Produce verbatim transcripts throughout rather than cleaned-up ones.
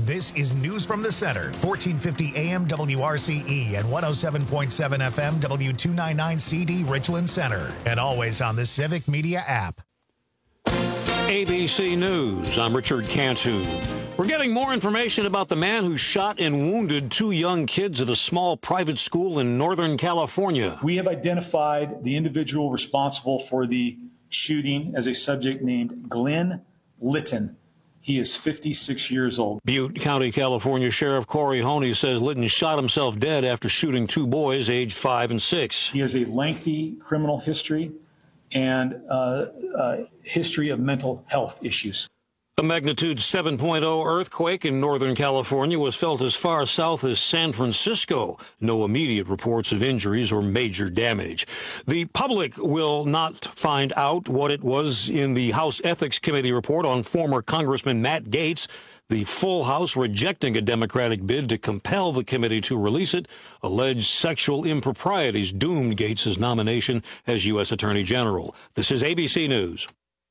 This is News from the Center, fourteen fifty A M W R C E and one oh seven point seven F M W two ninety-nine C D Richland Center. And always on the Civic Media app. A B C News, I'm Richard Cantu. We're getting more information about the man who shot and wounded two young kids at a small private school in Northern California. We have identified the individual responsible for the shooting as a subject named Glenn Litton. He is fifty-six years old. Butte County, California Sheriff Corey Honey says Litton shot himself dead after shooting two boys aged five and six. He has a lengthy criminal history and uh, uh, history of mental health issues. A magnitude seven point oh earthquake in Northern California was felt as far south as San Francisco. No immediate reports of injuries or major damage. The public will not find out what it was in the House Ethics Committee report on former Congressman Matt Gaetz. The full House rejecting a Democratic bid to compel the committee to release it. Alleged sexual improprieties doomed Gaetz's nomination as U S Attorney General. This is A B C News.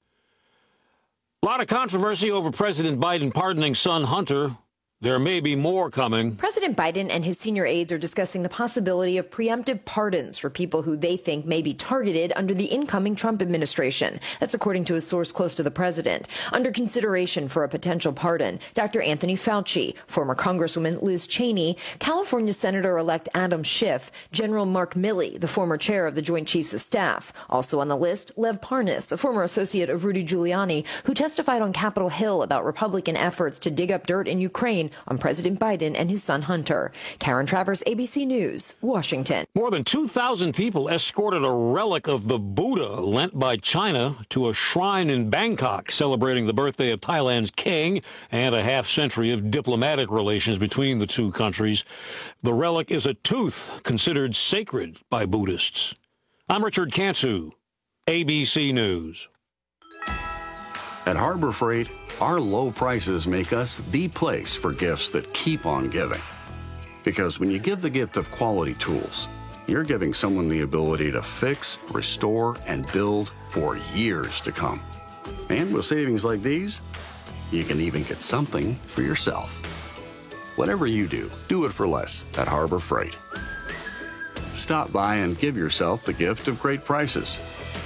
A lot of controversy over President Biden pardoning son Hunter. There may be more coming. President Biden and his senior aides are discussing the possibility of preemptive pardons for people who they think may be targeted under the incoming Trump administration. That's according to a source close to the president. Under consideration for a potential pardon, Doctor Anthony Fauci, former Congresswoman Liz Cheney, California Senator-elect Adam Schiff, General Mark Milley, the former chair of the Joint Chiefs of Staff. Also on the list, Lev Parnas, a former associate of Rudy Giuliani, who testified on Capitol Hill about Republican efforts to dig up dirt in Ukraine on President Biden and his son Hunter. Karen Travers, A B C News, Washington. More than two thousand people escorted a relic of the Buddha lent by China to a shrine in Bangkok, celebrating the birthday of Thailand's king and a half century of diplomatic relations between the two countries. The relic is a tooth considered sacred by Buddhists. I'm Richard Cantu, A B C News. At Harbor Freight, our low prices make us the place for gifts that keep on giving. Because when you give the gift of quality tools, you're giving someone the ability to fix, restore, and build for years to come. And with savings like these, you can even get something for yourself. Whatever you do, do it for less at Harbor Freight. Stop by and give yourself the gift of great prices.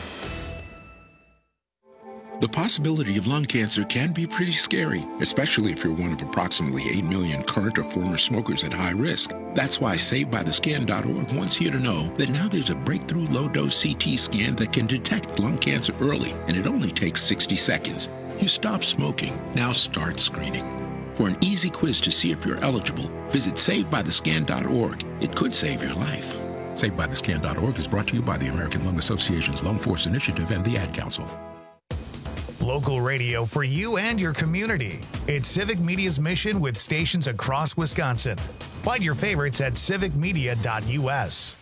The possibility of lung cancer can be pretty scary, especially if you're one of approximately eight million current or former smokers at high risk. That's why Save By The Scan dot org wants you to know that now there's a breakthrough low-dose C T scan that can detect lung cancer early, and it only takes sixty seconds. You stop smoking, now start screening. For an easy quiz to see if you're eligible, visit Save By The Scan dot org. It could save your life. Save By The Scan dot org is brought to you by the American Lung Association's Lung Force Initiative and the Ad Council. Local radio for you and your community. It's Civic Media's mission with stations across Wisconsin. Find your favorites at civic media dot U S.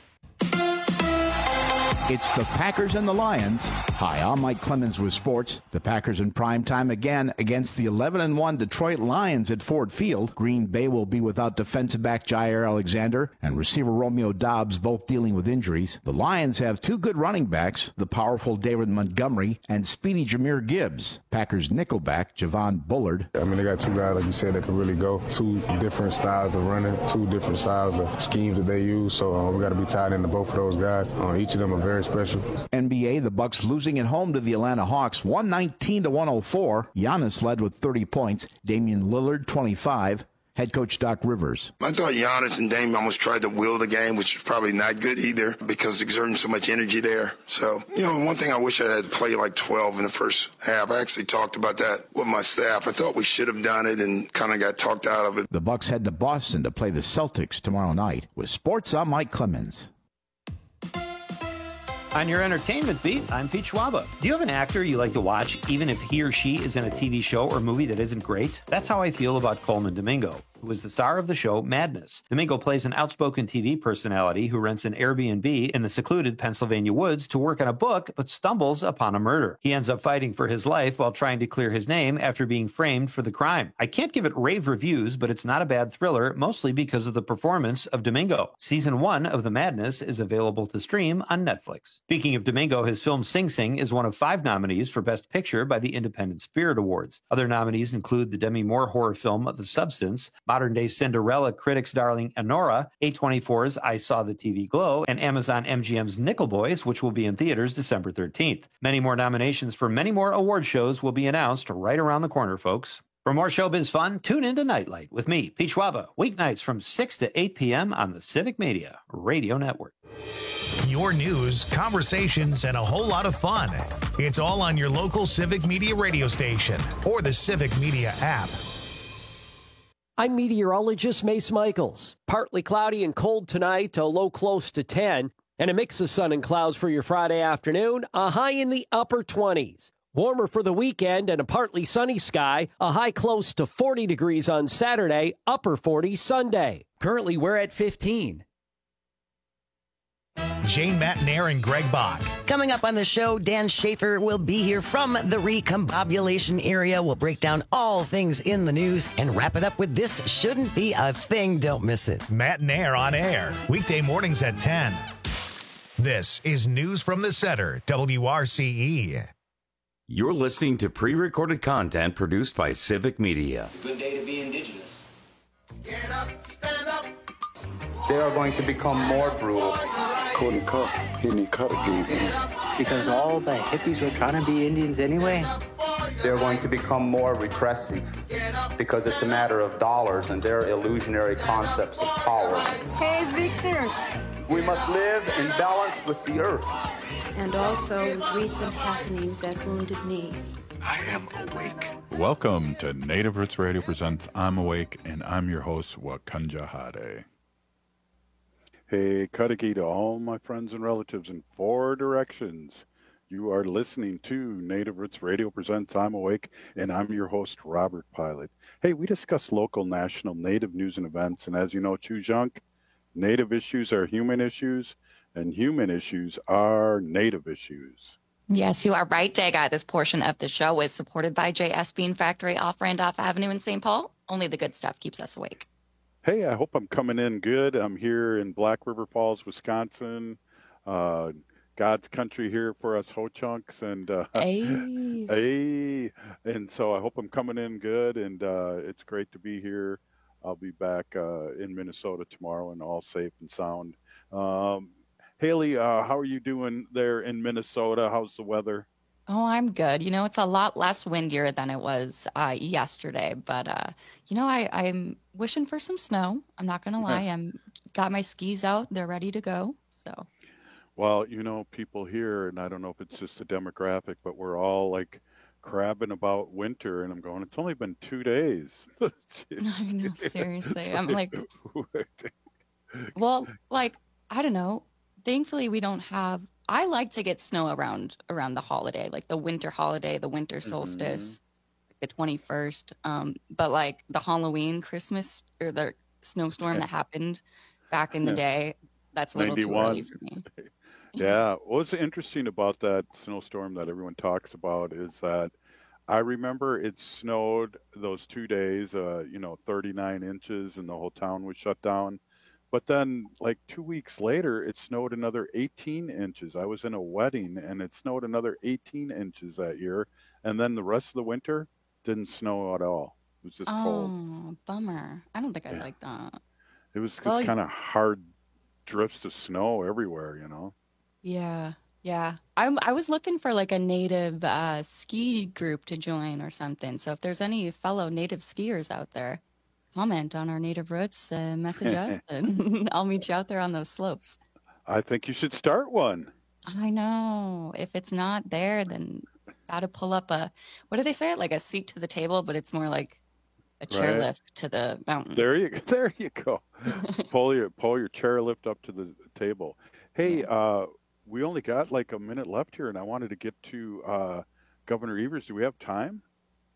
It's the Packers and the Lions. Hi, I'm Mike Clemens with sports. The Packers in prime time again against the eleven and one Detroit Lions at Ford Field. Green Bay will be without defensive back Jair Alexander and receiver Romeo Doubs, both dealing with injuries. The Lions have two good running backs, the powerful David Montgomery and speedy Jahmyr Gibbs. Packers nickelback Javon Bullard. I mean, they got two guys, like you said, that can really go. Two different styles of running, two different styles of schemes that they use. So uh, we got to be tied into both of those guys. Uh, each of them are very special. N B A, the Bucks losing at home to the Atlanta Hawks, one nineteen to one oh four. Giannis led with thirty points. Damian Lillard, twenty-five. Head coach Doc Rivers. I thought Giannis and Dame almost tried to will the game, which is probably not good either because exerting so much energy there. So, you know, one thing I wish I had to play like twelve in the first half. I actually talked about that with my staff. I thought we should have done it and kind of got talked out of it. The Bucks head to Boston to play the Celtics tomorrow night. With sports, I'm Mike Clemens. On your entertainment beat, I'm Pete Schwaba. Do you have an actor you like to watch, even if he or she is in a T V show or movie that isn't great? That's how I feel about Coleman Domingo. who is the star of the show Madness. Domingo plays an outspoken T V personality who rents an Airbnb in the secluded Pennsylvania woods to work on a book, but stumbles upon a murder. He ends up fighting for his life while trying to clear his name after being framed for the crime. I can't give it rave reviews, but it's not a bad thriller, mostly because of the performance of Domingo. Season one of The Madness is available to stream on Netflix. Speaking of Domingo, his film Sing Sing is one of five nominees for Best Picture by the Independent Spirit Awards. Other nominees include the Demi Moore horror film The Substance, modern-day Cinderella critics' darling Anora, A twenty-four's I Saw the T V Glow, and Amazon M G M's Nickel Boys, which will be in theaters December thirteenth. Many more nominations for many more award shows will be announced right around the corner, folks. For more showbiz fun, tune into Nightlight with me, Pete Schwaba, weeknights from six to eight p.m. on the Civic Media Radio Network. Your news, conversations, and a whole lot of fun. It's all on your local Civic Media radio station or the Civic Media app. I'm meteorologist Mace Michaels. Partly cloudy and cold tonight, a low close to ten, and a mix of sun and clouds for your Friday afternoon, a high in the upper twenties. Warmer for the weekend and a partly sunny sky, a high close to forty degrees on Saturday, upper forties Sunday. Currently, we're at fifteen. Jane Matnair and Greg Bach. Coming up on the show, Dan Schaefer will be here from the recombobulation area. We'll break down all things in the news and wrap it up with This Shouldn't Be a Thing. Don't miss it. Matnair on air, weekday mornings at ten. This is News from the Center, W R C E. You're listening to pre-recorded content produced by Civic Media. It's a good day to be indigenous. Get up, stand up. They are going to become more brutal. Couldn't cut, he didn't cut again. Because all the hippies were trying to be Indians anyway. They're going to become more repressive because it's a matter of dollars and their illusionary concepts of power. Hey, Victor. We must live in balance with the earth. And also with recent happenings at Wounded Knee. I am awake. Welcome to Native Roots Radio presents I'm Awake, and I'm your host, Wakanja Hade. Hey, Kadagi to all my friends and relatives in four directions. You are listening to Native Roots Radio presents I'm Awake, and I'm your host, Robert Pilot. Hey, we discuss local, national, Native news and events, and as you know, Chujunk, Native issues are human issues, and human issues are Native issues. Yes, you are right, Daga. This portion of the show is supported by J S Bean Factory off Randolph Avenue in Saint Paul. Only the good stuff keeps us awake. Hey, I hope I'm coming in good. I'm here in Black River Falls, Wisconsin. Uh, God's country here for us Ho-Chunks. And, uh, hey. hey. And so I hope I'm coming in good, and uh, it's great to be here. I'll be back uh, in Minnesota tomorrow and all safe and sound. Um, Haley, uh, how are you doing there in Minnesota? How's the weather? Oh, I'm good. You know, it's a lot less windier than it was uh, yesterday, but uh, you know, I, I'm wishing for some snow. I'm not gonna lie. I'm got my skis out. They're ready to go. So. Well, you know, people here, and I don't know if it's just a demographic, but we're all like crabbing about winter, and I'm going, it's only been two days. I know, seriously. I'm like, well, like, I don't know. Thankfully, we don't have. I like to get snow around around the holiday, like the winter holiday, the winter solstice, mm-hmm. the twenty-first. Um, but like the Halloween, Christmas, or the snowstorm that happened back in the day, that's a little ninety-one. Too early for me. Yeah, what's interesting about that snowstorm that everyone talks about is that I remember it snowed those two days, uh, you know, thirty-nine inches, and the whole town was shut down. But then, like two weeks later, it snowed another eighteen inches. I was in a wedding, and it snowed another eighteen inches that year. And then the rest of the winter didn't snow at all. It was just oh, cold. Oh, bummer. I don't think I yeah. like that. It was just well, kind of hard drifts of snow everywhere, you know? Yeah, yeah. I'm, I was looking for like a native uh, ski group to join or something. So if there's any fellow native skiers out there, comment on our Native Roots, uh, message us, and I'll meet you out there on those slopes. I think you should start one. I know. If it's not there, then got to pull up a, what do they say? Like a seat to the table, but it's more like a chairlift right. to the mountain. There you go. There you go. pull your pull your chairlift up to the table. Hey, uh, we only got like a minute left here, and I wanted to get to uh, Governor Evers. Do we have time?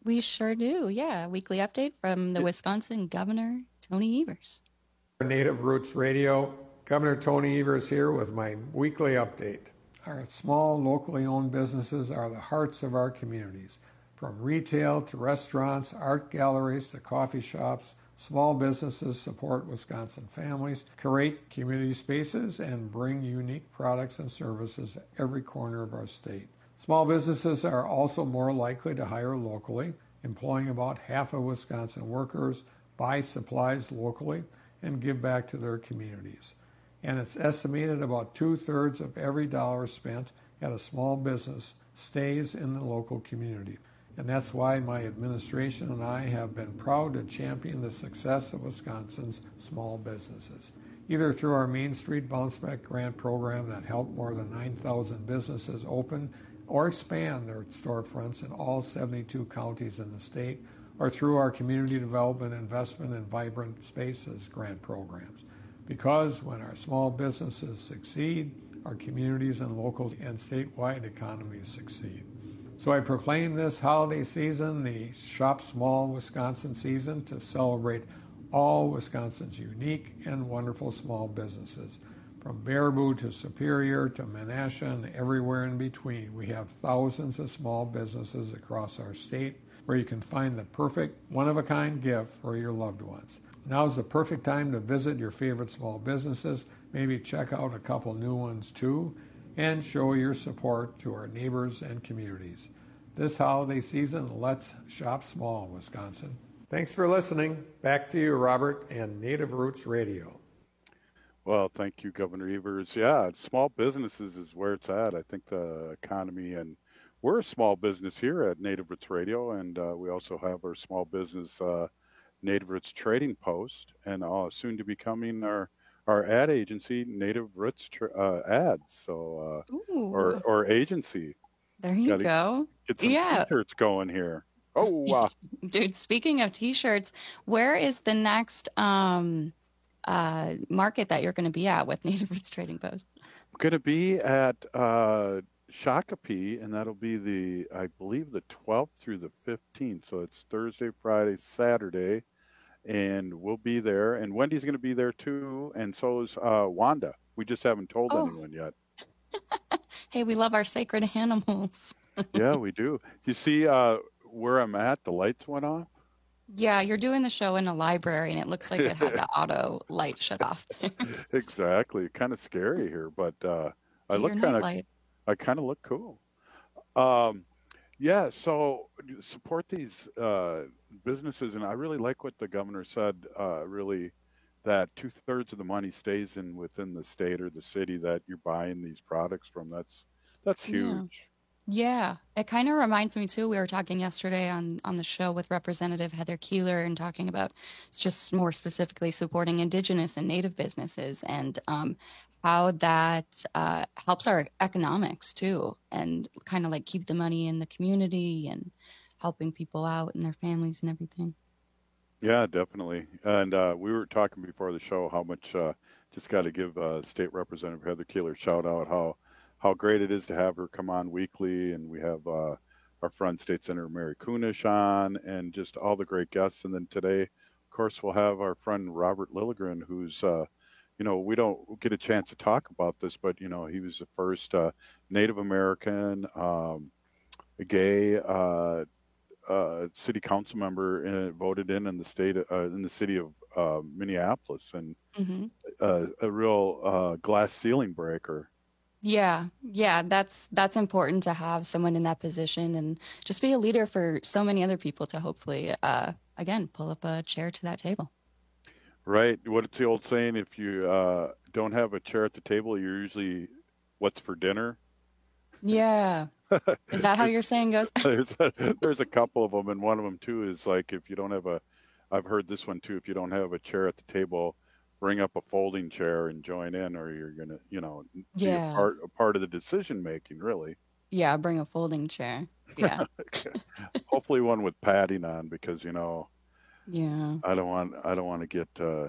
We sure do. Yeah. Weekly update from the Wisconsin Governor, Tony Evers. Native Roots Radio. Governor Tony Evers here with my weekly update. Our small, locally owned businesses are the hearts of our communities. From retail to restaurants, art galleries to coffee shops, small businesses support Wisconsin families, create community spaces, and bring unique products and services to every corner of our state. Small businesses are also more likely to hire locally, employing about half of Wisconsin workers, buy supplies locally, and give back to their communities. And it's estimated about two-thirds of every dollar spent at a small business stays in the local community. And that's why my administration and I have been proud to champion the success of Wisconsin's small businesses, either through our Main Street Bounce Back Grant program that helped more than nine thousand businesses open or expand their storefronts in all seventy-two counties in the state, or through our Community Development Investment in Vibrant Spaces grant programs. Because when our small businesses succeed, our communities and local and statewide economies succeed. So I proclaim this holiday season the Shop Small Wisconsin season to celebrate all Wisconsin's unique and wonderful small businesses. From Baraboo to Superior to Menasha and everywhere in between, we have thousands of small businesses across our state where you can find the perfect one-of-a-kind gift for your loved ones. Now's the perfect time to visit your favorite small businesses, maybe check out a couple new ones too, and show your support to our neighbors and communities. This holiday season, let's shop small, Wisconsin. Thanks for listening. Back to you, Robert, and Native Roots Radio. Well, thank you, Governor Evers. Yeah, small businesses is where it's at. I think the economy, and we're a small business here at Native Roots Radio, and uh, we also have our small business uh, Native Roots Trading Post, and uh, soon to be coming our our ad agency, Native Roots uh, Ads, so uh, or or agency. There you Gotta go. Get some Yeah. t-shirts going here. Oh, wow. Dude, speaking of t-shirts, where is the next um, uh, market that you're going to be at with Native Roots Trading Post? I'm going to be at uh, Shakopee, and that'll be the, I believe, the twelfth through the fifteenth. So it's Thursday, Friday, Saturday, and we'll be there. And Wendy's going to be there too, and so is uh, Wanda. We just haven't told Oh. anyone yet. Hey, we love our sacred animals. Yeah, we do. You see uh, where I'm at? The lights went off. Yeah, you're doing the show in a library, and it looks like it had the auto light shut off. Exactly. Kind of scary here, but uh, I Your look kind of, nightlight. I kind of look cool. Um, yeah. So support these uh, businesses, and I really like what the governor said. Uh, really, that two thirds of the money stays in within the state or the city that you're buying these products from. That's that's Yeah. huge. Yeah, it kind of reminds me too. We were talking yesterday on on the show with Representative Heather Keeler and talking about just more specifically supporting Indigenous and Native businesses and um, how that uh, helps our economics too, and kind of like keep the money in the community and helping people out and their families and everything. Yeah, definitely. And uh, we were talking before the show how much, uh, just got to give uh, State Representative Heather Keeler a shout out, how how great it is to have her come on weekly. And we have uh, our friend State Senator Mary Kunish on, and just all the great guests. And then today, of course, we'll have our friend Robert Lilligren, who's, uh, you know, we don't get a chance to talk about this, but, you know, he was the first uh, Native American, um, gay, uh, uh, city council member uh, voted in in the state uh, in the city of uh, Minneapolis, and hmm uh, a real uh, glass ceiling breaker. Yeah, yeah, that's that's important to have someone in that position and just be a leader for so many other people to hopefully, uh, again, pull up a chair to that table. Right. What's the old saying? If you uh, don't have a chair at the table, you're usually what's for dinner. Yeah. Is that how your saying goes? there's, a, there's a couple of them, and one of them too is like, if you don't have a, I've heard this one too, if you don't have a chair at the table, bring up a folding chair and join in, or you're gonna, you know, be Yeah. a part a part of the decision making. Really. Yeah, bring a folding chair. Yeah. Hopefully one with padding on, because you know, Yeah. I don't want I don't want to get uh,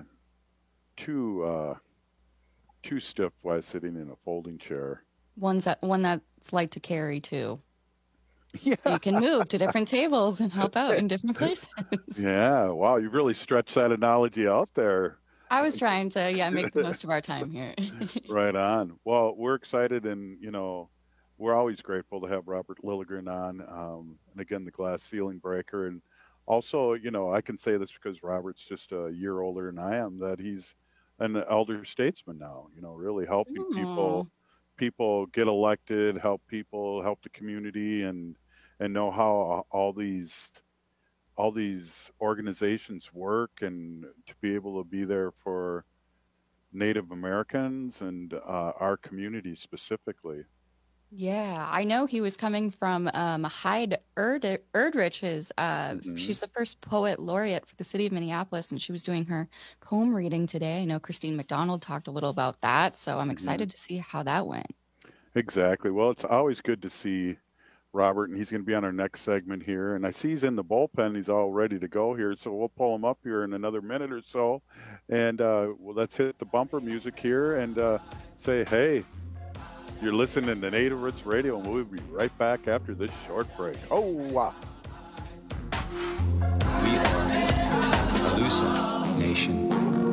too uh, too stiff while sitting in a folding chair. One's that one that's light to carry too. Yeah. So you can move to different tables and help out in different places. Yeah. Wow. You've really stretched that analogy out there. I was trying to, yeah, make the most of our time here. Right on. Well, we're excited, and, you know, we're always grateful to have Robert Lilligren on. Um, and again, the Glass Ceiling Breaker. And also, you know, I can say this because Robert's just a year older than I am, that he's an elder statesman now, you know, really helping Mm. people, people get elected, help people, help the community, and, and know how all these, all these organizations work, and to be able to be there for Native Americans and uh, our community specifically. Yeah, I know he was coming from um, Hyde Erd- Erdrich's. Uh, Mhm. She's the first poet laureate for the city of Minneapolis, and she was doing her poem reading today. I know Christine McDonald talked a little about that, so I'm excited to see how that went. Exactly. Well, it's always good to see Robert, and he's going to be on our next segment here. And I see he's in the bullpen. He's all ready to go here, so we'll pull him up here in another minute or so. And uh, well, let's hit the bumper music here and uh, say, hey, you're listening to Native Roots Radio, and we'll be right back after this short break. Oh, wow. We are Alusa Nation.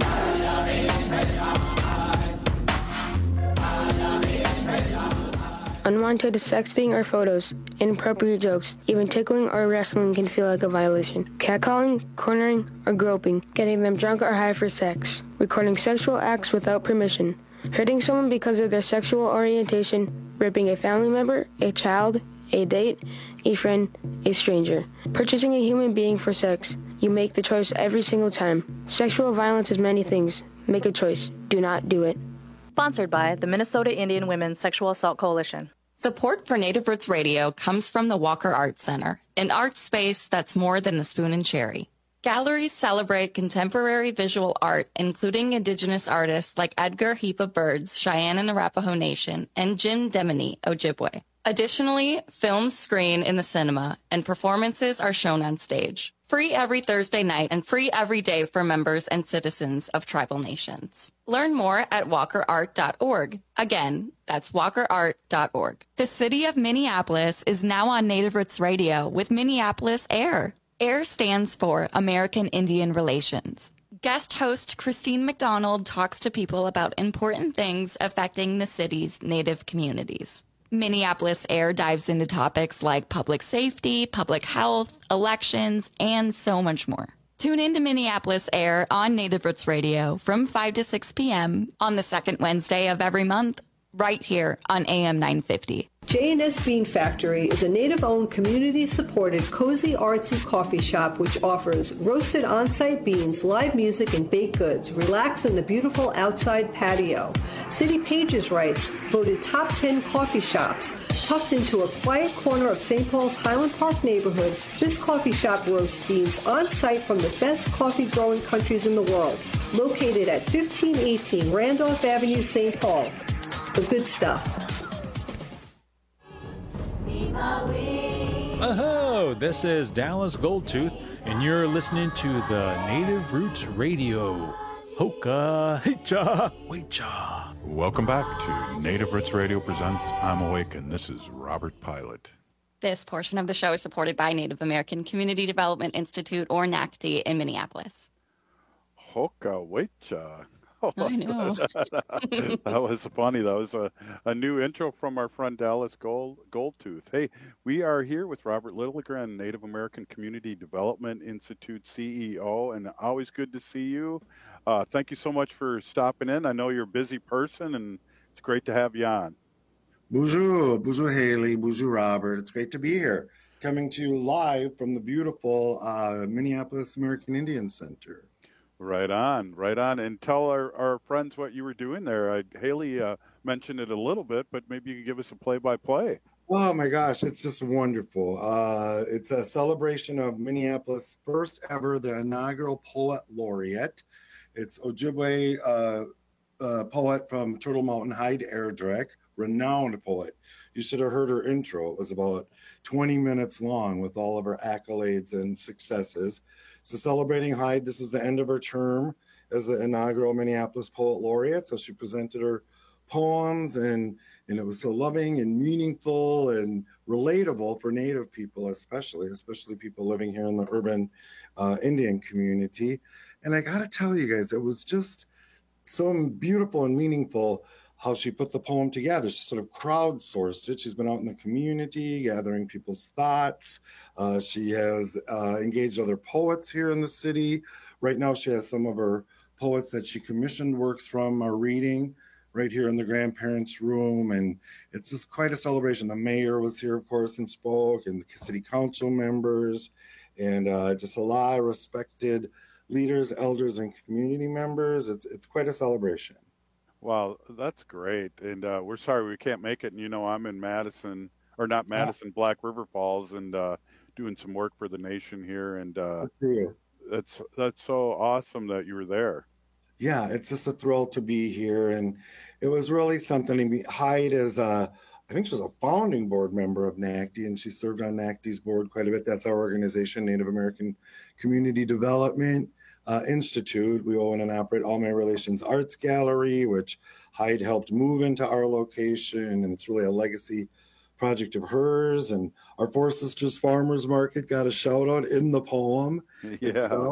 Unwanted sexting or photos, inappropriate jokes, even tickling or wrestling can feel like a violation. Catcalling, cornering, or groping, getting them drunk or high for sex, recording sexual acts without permission, hurting someone because of their sexual orientation, raping a family member, a child, a date, a friend, a stranger, purchasing a human being for sex. You make the choice every single time. Sexual violence is many things. Make a choice. Do not do it. Sponsored by the Minnesota Indian Women's Sexual Assault Coalition. Support for Native Roots Radio comes from the Walker Art Center, an art space that's more than the spoon and cherry. Galleries celebrate contemporary visual art, including Indigenous artists like Edgar Heap of Birds, Cheyenne and Arapaho Nation, and Jim Demini, Ojibwe. Additionally, films screen in the cinema, and performances are shown on stage. Free every Thursday night and free every day for members and citizens of tribal nations. Learn more at walker art dot org. Again, that's walker art dot org. The city of Minneapolis is now on Native Roots Radio with Minneapolis Air. AIR stands for American Indian Relations. Guest host Christine McDonald talks to people about important things affecting the city's Native communities. Minneapolis Air dives into topics like public safety, public health, elections, and so much more. Tune in to Minneapolis Air on Native Roots Radio from five to six p.m. on the second Wednesday of every month, right here on A M nine fifty. J and S Bean Factory is a Native-owned, community-supported, cozy, artsy coffee shop which offers roasted on-site beans, live music, and baked goods. Relax in the beautiful outside patio. City Pages writes, voted top ten coffee shops. Tucked into a quiet corner of Saint Paul's Highland Park neighborhood, this coffee shop roasts beans on-site from the best coffee-growing countries in the world. Located at fifteen eighteen Randolph Avenue, Saint Paul. The good stuff. Oh, this is Dallas Goldtooth, and you're listening to the Native Roots Radio. Hoka, hicha, wecha. Welcome back to Native Roots Radio presents I'm Awake, and this is Robert Pilot. This portion of the show is supported by Native American Community Development Institute, or N A C D, in Minneapolis. Hoka, wecha. Oh, I know. that was funny. That was a, a new intro from our friend Dallas Gold, Goldtooth. Hey, we are here with Robert Lilligren, Native American Community Development Institute C E O, and always good to see you. Uh, thank you so much for stopping in. I know you're a busy person, and it's great to have you on. Bonjour, bonjour Haley, bonjour Robert. It's great to be here, coming to you live from the beautiful uh, Minneapolis American Indian Center. Right on, right on. And tell our, our friends what you were doing there. I, Haley uh, mentioned it a little bit, but maybe you could give us a play-by-play. Oh, my gosh, it's just wonderful. Uh, it's a celebration of Minneapolis' first ever, the inaugural Poet Laureate. It's Ojibwe uh, uh, poet from Turtle Mountain, Hyde Erdrich, renowned poet. You should have heard her intro. It was about twenty minutes long with all of her accolades and successes. So celebrating Hyde, this is the end of her term as the inaugural Minneapolis Poet Laureate. So she presented her poems, and, and it was so loving and meaningful and relatable for Native people, especially, especially people living here in the urban uh, Indian community. And I got to tell you guys, it was just so beautiful and meaningful how she put the poem together. She sort of crowdsourced it. She's been out in the community gathering people's thoughts. Uh, she has uh, engaged other poets here in the city. Right now, she has some of her poets that she commissioned works from are reading right here in the grandparents' room. And it's just quite a celebration. The mayor was here, of course, and spoke, and the city council members, and uh, just a lot of respected leaders, elders, and community members. It's, it's quite a celebration. Wow, that's great. And uh, we're sorry we can't make it. And, you know, I'm in Madison, or not Madison, Black River Falls, and uh, doing some work for the nation here. And uh, that's that's so awesome that you were there. Yeah, it's just a thrill to be here. And it was really something. I mean, Hyde is, a, I think she was a founding board member of NACD, and she served on NACD's board quite a bit. That's our organization, Native American Community Development Uh, Institute. We own and operate All My Relations Arts Gallery, which Hyde helped move into our location, and it's really a legacy project of hers. And our Four Sisters Farmers Market got a shout out in the poem Yeah. itself,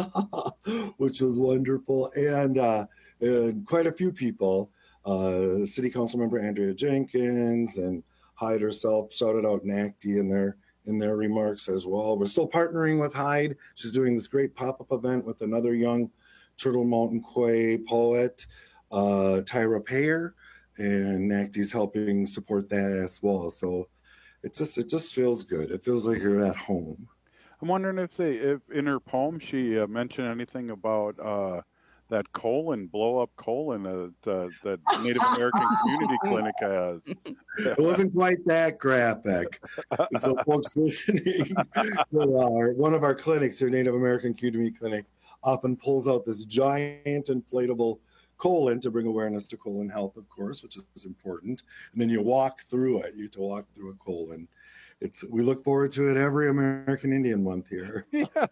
which was wonderful. And, uh, and quite a few people, uh, City Council Member Andrea Jenkins and Hyde herself shouted out NACD in their in their remarks as well. We're still partnering with Hyde. She's doing this great pop-up event with another young Turtle Mountain Quay poet, uh, Tyra Payer, and NACD's helping support that as well. So it's just it just feels good. It feels like you're at home. I'm wondering if they, if in her poem she uh, mentioned anything about uh, that colon, blow up colon uh, the, that Native American Community Clinic has. It wasn't quite that graphic. And so folks listening, our, one of our clinics, our Native American Community Clinic, often pulls out this giant inflatable colon to bring awareness to colon health, of course, which is important. And then you walk through it. You have to walk through a colon. It's we look forward to it every American Indian Month here. Yeah.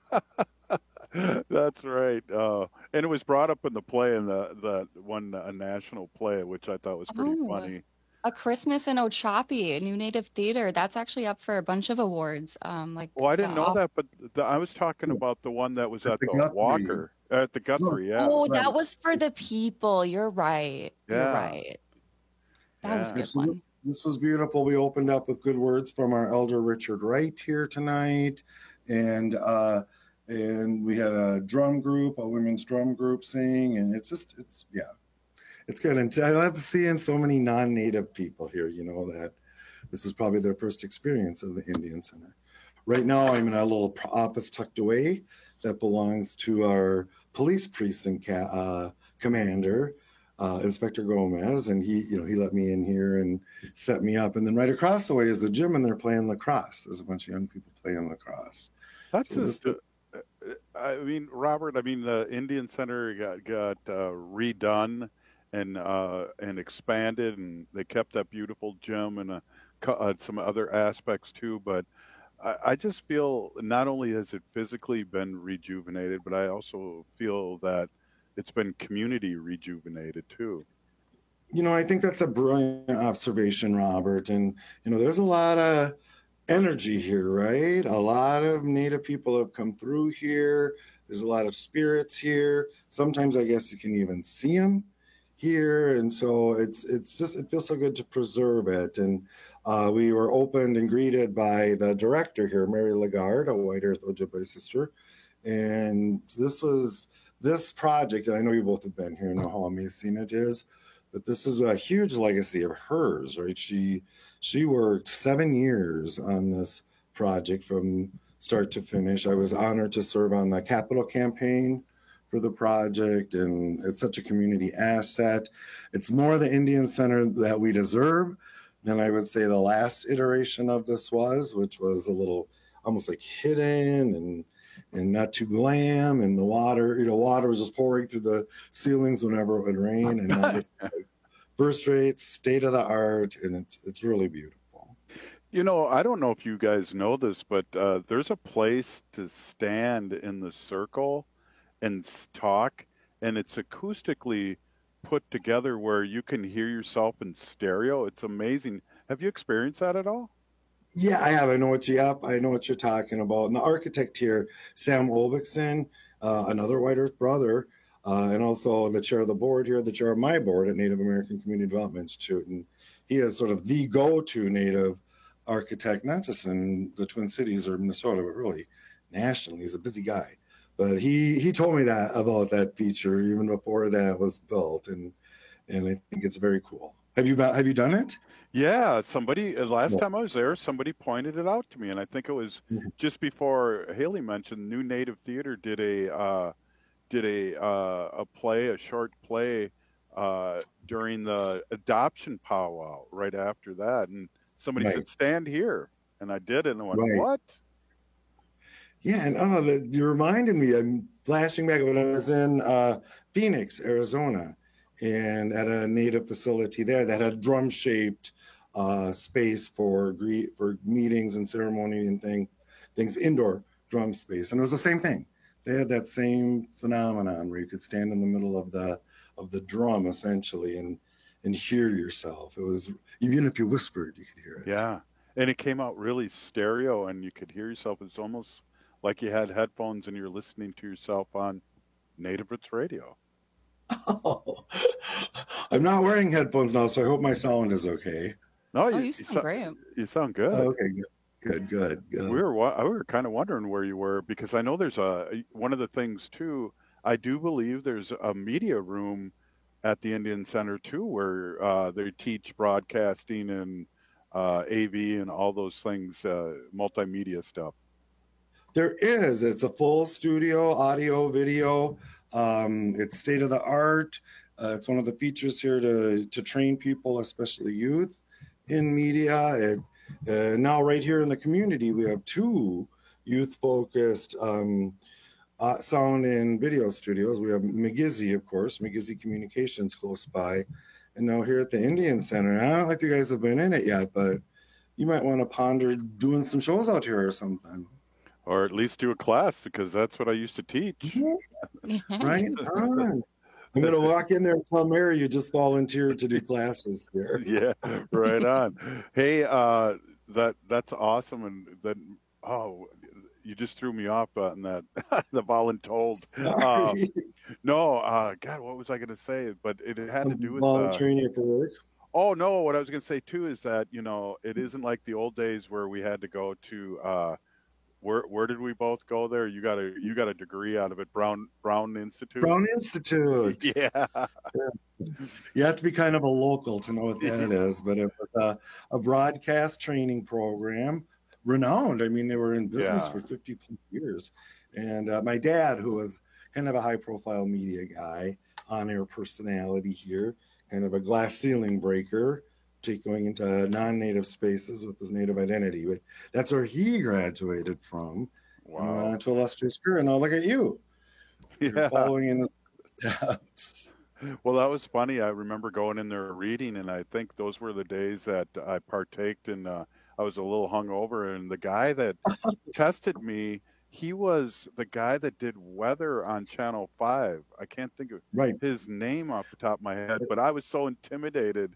That's right. Uh, and it was brought up in the play, in the, the one a national play, which I thought was pretty Oh, funny. A Christmas in Ochopee, a new native theater. That's actually up for a bunch of awards. Um, like Well, I didn't the know off- that, but the, I was talking about the one that was at the the Guthrie. Walker, at the Guthrie, yeah. Oh, that was for the people. You're right. You're Yeah. right. That was a good Absolutely. one. This was beautiful. We opened up with good words from our elder Richard Wright here tonight, and uh, and we had a drum group, a women's drum group sing, and it's just it's yeah, it's good. And I love seeing so many non-native people here. You know that this is probably their first experience of the Indian Center. Right now, I'm in a little office tucked away that belongs to our police precinct ca- uh, commander. Uh, Inspector Gomez, and he, you know, he let me in here and set me up. And then right across the way is the gym, and they're playing lacrosse. There's a bunch of young people playing lacrosse. That's So just, this- uh, I mean, Robert, I mean, the Indian Center got, got uh, redone and uh, and expanded, and they kept that beautiful gym and uh, co- uh, some other aspects too. But I, I just feel not only has it physically been rejuvenated, but I also feel that it's been community rejuvenated too. You know, I think that's a brilliant observation, Robert. And, you know, there's a lot of energy here, right? A lot of Native people have come through here. There's a lot of spirits here. Sometimes I guess you can even see them here. And so it's it's just, it feels so good to preserve it. And uh, we were opened and greeted by the director here, Mary Lagarde, a White Earth Ojibwe sister. And this was, this project, and I know you both have been here and know how amazing it is, but this is a huge legacy of hers, right? She she worked seven years on this project from start to finish. I was honored to serve on the capital campaign for the project, and it's such a community asset. It's more the Indian Center that we deserve than I would say the last iteration of this was, which was a little almost like hidden and and not too glam, and the water, you know, water was just pouring through the ceilings whenever it would rain, and now it's like first rate, state of the art, and it's it's really beautiful. You know, I don't know if you guys know this, but uh, there's a place to stand in the circle and s- talk, and it's acoustically put together where you can hear yourself in stereo. It's amazing. Have you experienced that at all? Yeah, I have. I know what you up. I know what you're talking about. And the architect here, Sam Olbixson, uh, another White Earth brother, uh, and also the chair of the board here, the chair of my board at Native American Community Development Institute. And he is sort of the go-to Native architect, not just in the Twin Cities or Minnesota, but really nationally. He's a busy guy. But he he told me that about that feature even before that was built, and and I think it's very cool. Have you have you done it? Yeah, somebody last Yeah. time I was there, somebody pointed it out to me, and I think it was Mhm. just before Haley mentioned New Native Theater did a uh, did a uh, a play, a short play uh, during the adoption powwow. Right after that, and somebody Right. said, "Stand here," and I did it, and I went, Right. "What?" Yeah, and oh, the, you reminded me. I'm flashing back when I was in uh, Phoenix, Arizona, and at a Native facility there that had drum-shaped uh, space for gre- for meetings and ceremony and thing, things indoor drum space, and it was the same thing. They had that same phenomenon where you could stand in the middle of the of the drum essentially and and hear yourself. It was even if you whispered, you could hear it. Yeah, and it came out really stereo, and you could hear yourself. It's almost like you had headphones and you're listening to yourself on Native Roots Radio. Oh, I'm not wearing headphones now, so I hope my sound is okay. No, Oh, you, you you sound sou- great. You sound good. Oh, okay, good, good, good. good. We were wa- we were kind of wondering where you were because I know there's a one of the things too. I do believe there's a media room at the Indian Center too, where uh, they teach broadcasting and uh, A V and all those things, uh, multimedia stuff. There is. It's a full studio, audio, video. Um, it's state of the art. Uh, it's one of the features here to to train people, especially youth, in media. It, uh, now, right here in the community, we have two youth-focused um, uh, sound and video studios. We have McGizzy, of course, McGizzy Communications close by, and now here at the Indian Center. I don't know if you guys have been in it yet, but you might want to ponder doing some shows out here or something. Or at least do a class because that's what I used to teach. Right on. I'm going to walk in there and tell Mary you just volunteered to do classes here. Yeah, right on. Hey, uh, that that's awesome, and that oh, you just threw me off on that the voluntold. Um, no, uh, God, what was I going to say? But it had to do with uh, volunteering you for work. Oh no, what I was going to say too is that you know it isn't like the old days where we had to go to. Uh, Where where did we both go there? You got a you got a degree out of it, Brown Brown Institute. Brown Institute. Yeah. Yeah. You have to be kind of a local to know what that is, but it was a, a broadcast training program, renowned. I mean, they were in business Yeah. for fifty plus years. And uh, my dad, who was kind of a high profile media guy, on air personality here, kind of a glass ceiling breaker, take going into non-native spaces with his native identity. But that's where he graduated from. Wow. And went on to illustrious career. And now look at you. You're Yeah. following in his steps. Well, that was funny. I remember going in there reading, and I think those were the days that I partaked in. Uh, I was a little hungover, and the guy that tested me, he was the guy that did weather on Channel Five. I can't think of right. his name off the top of my head, but I was so intimidated.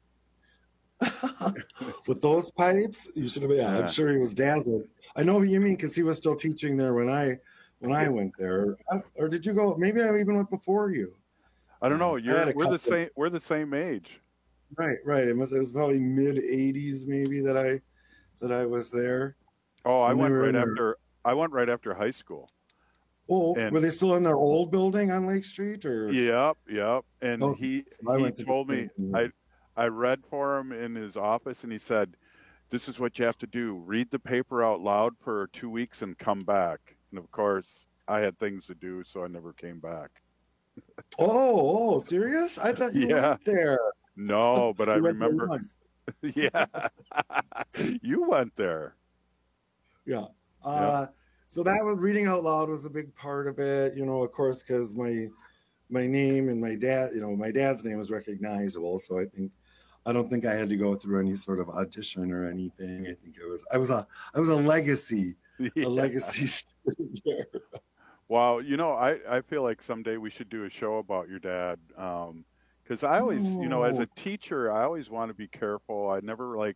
With those pipes, you should have been. Yeah, Yeah. I'm sure he was dazzled. I know who you mean because he was still teaching there when I when I went there. Or did you go? Maybe I even went before you. I don't know. I had You're a we're the couple- same. We're the same age. Right, right. It was it was probably mid eighties maybe that I that I was there. Oh, I When they went were right in their- after. I went right after high school. Oh, And- were they still in their old building on Lake Street or? Yep, yep. And Oh, he I he went to told me the- I I read for him in his office, and he said, "This is what you have to do: read the paper out loud for two weeks and come back." And of course, I had things to do, so I never came back. Oh, oh, serious? I thought you Yeah. went there. No, but I You went there remember. once. Yeah, you went there. Yeah. Uh, so that was reading out loud was a big part of it, you know, of course, because my my name and my dad, you know, my dad's name was recognizable. So I think I don't think I had to go through any sort of audition or anything. I think it was I was a I was a legacy, Yeah. a legacy student there. Wow, you know, I, I feel like someday we should do a show about your dad. Um, because I always, you know, as a Oh. teacher, I always want to be careful. I never like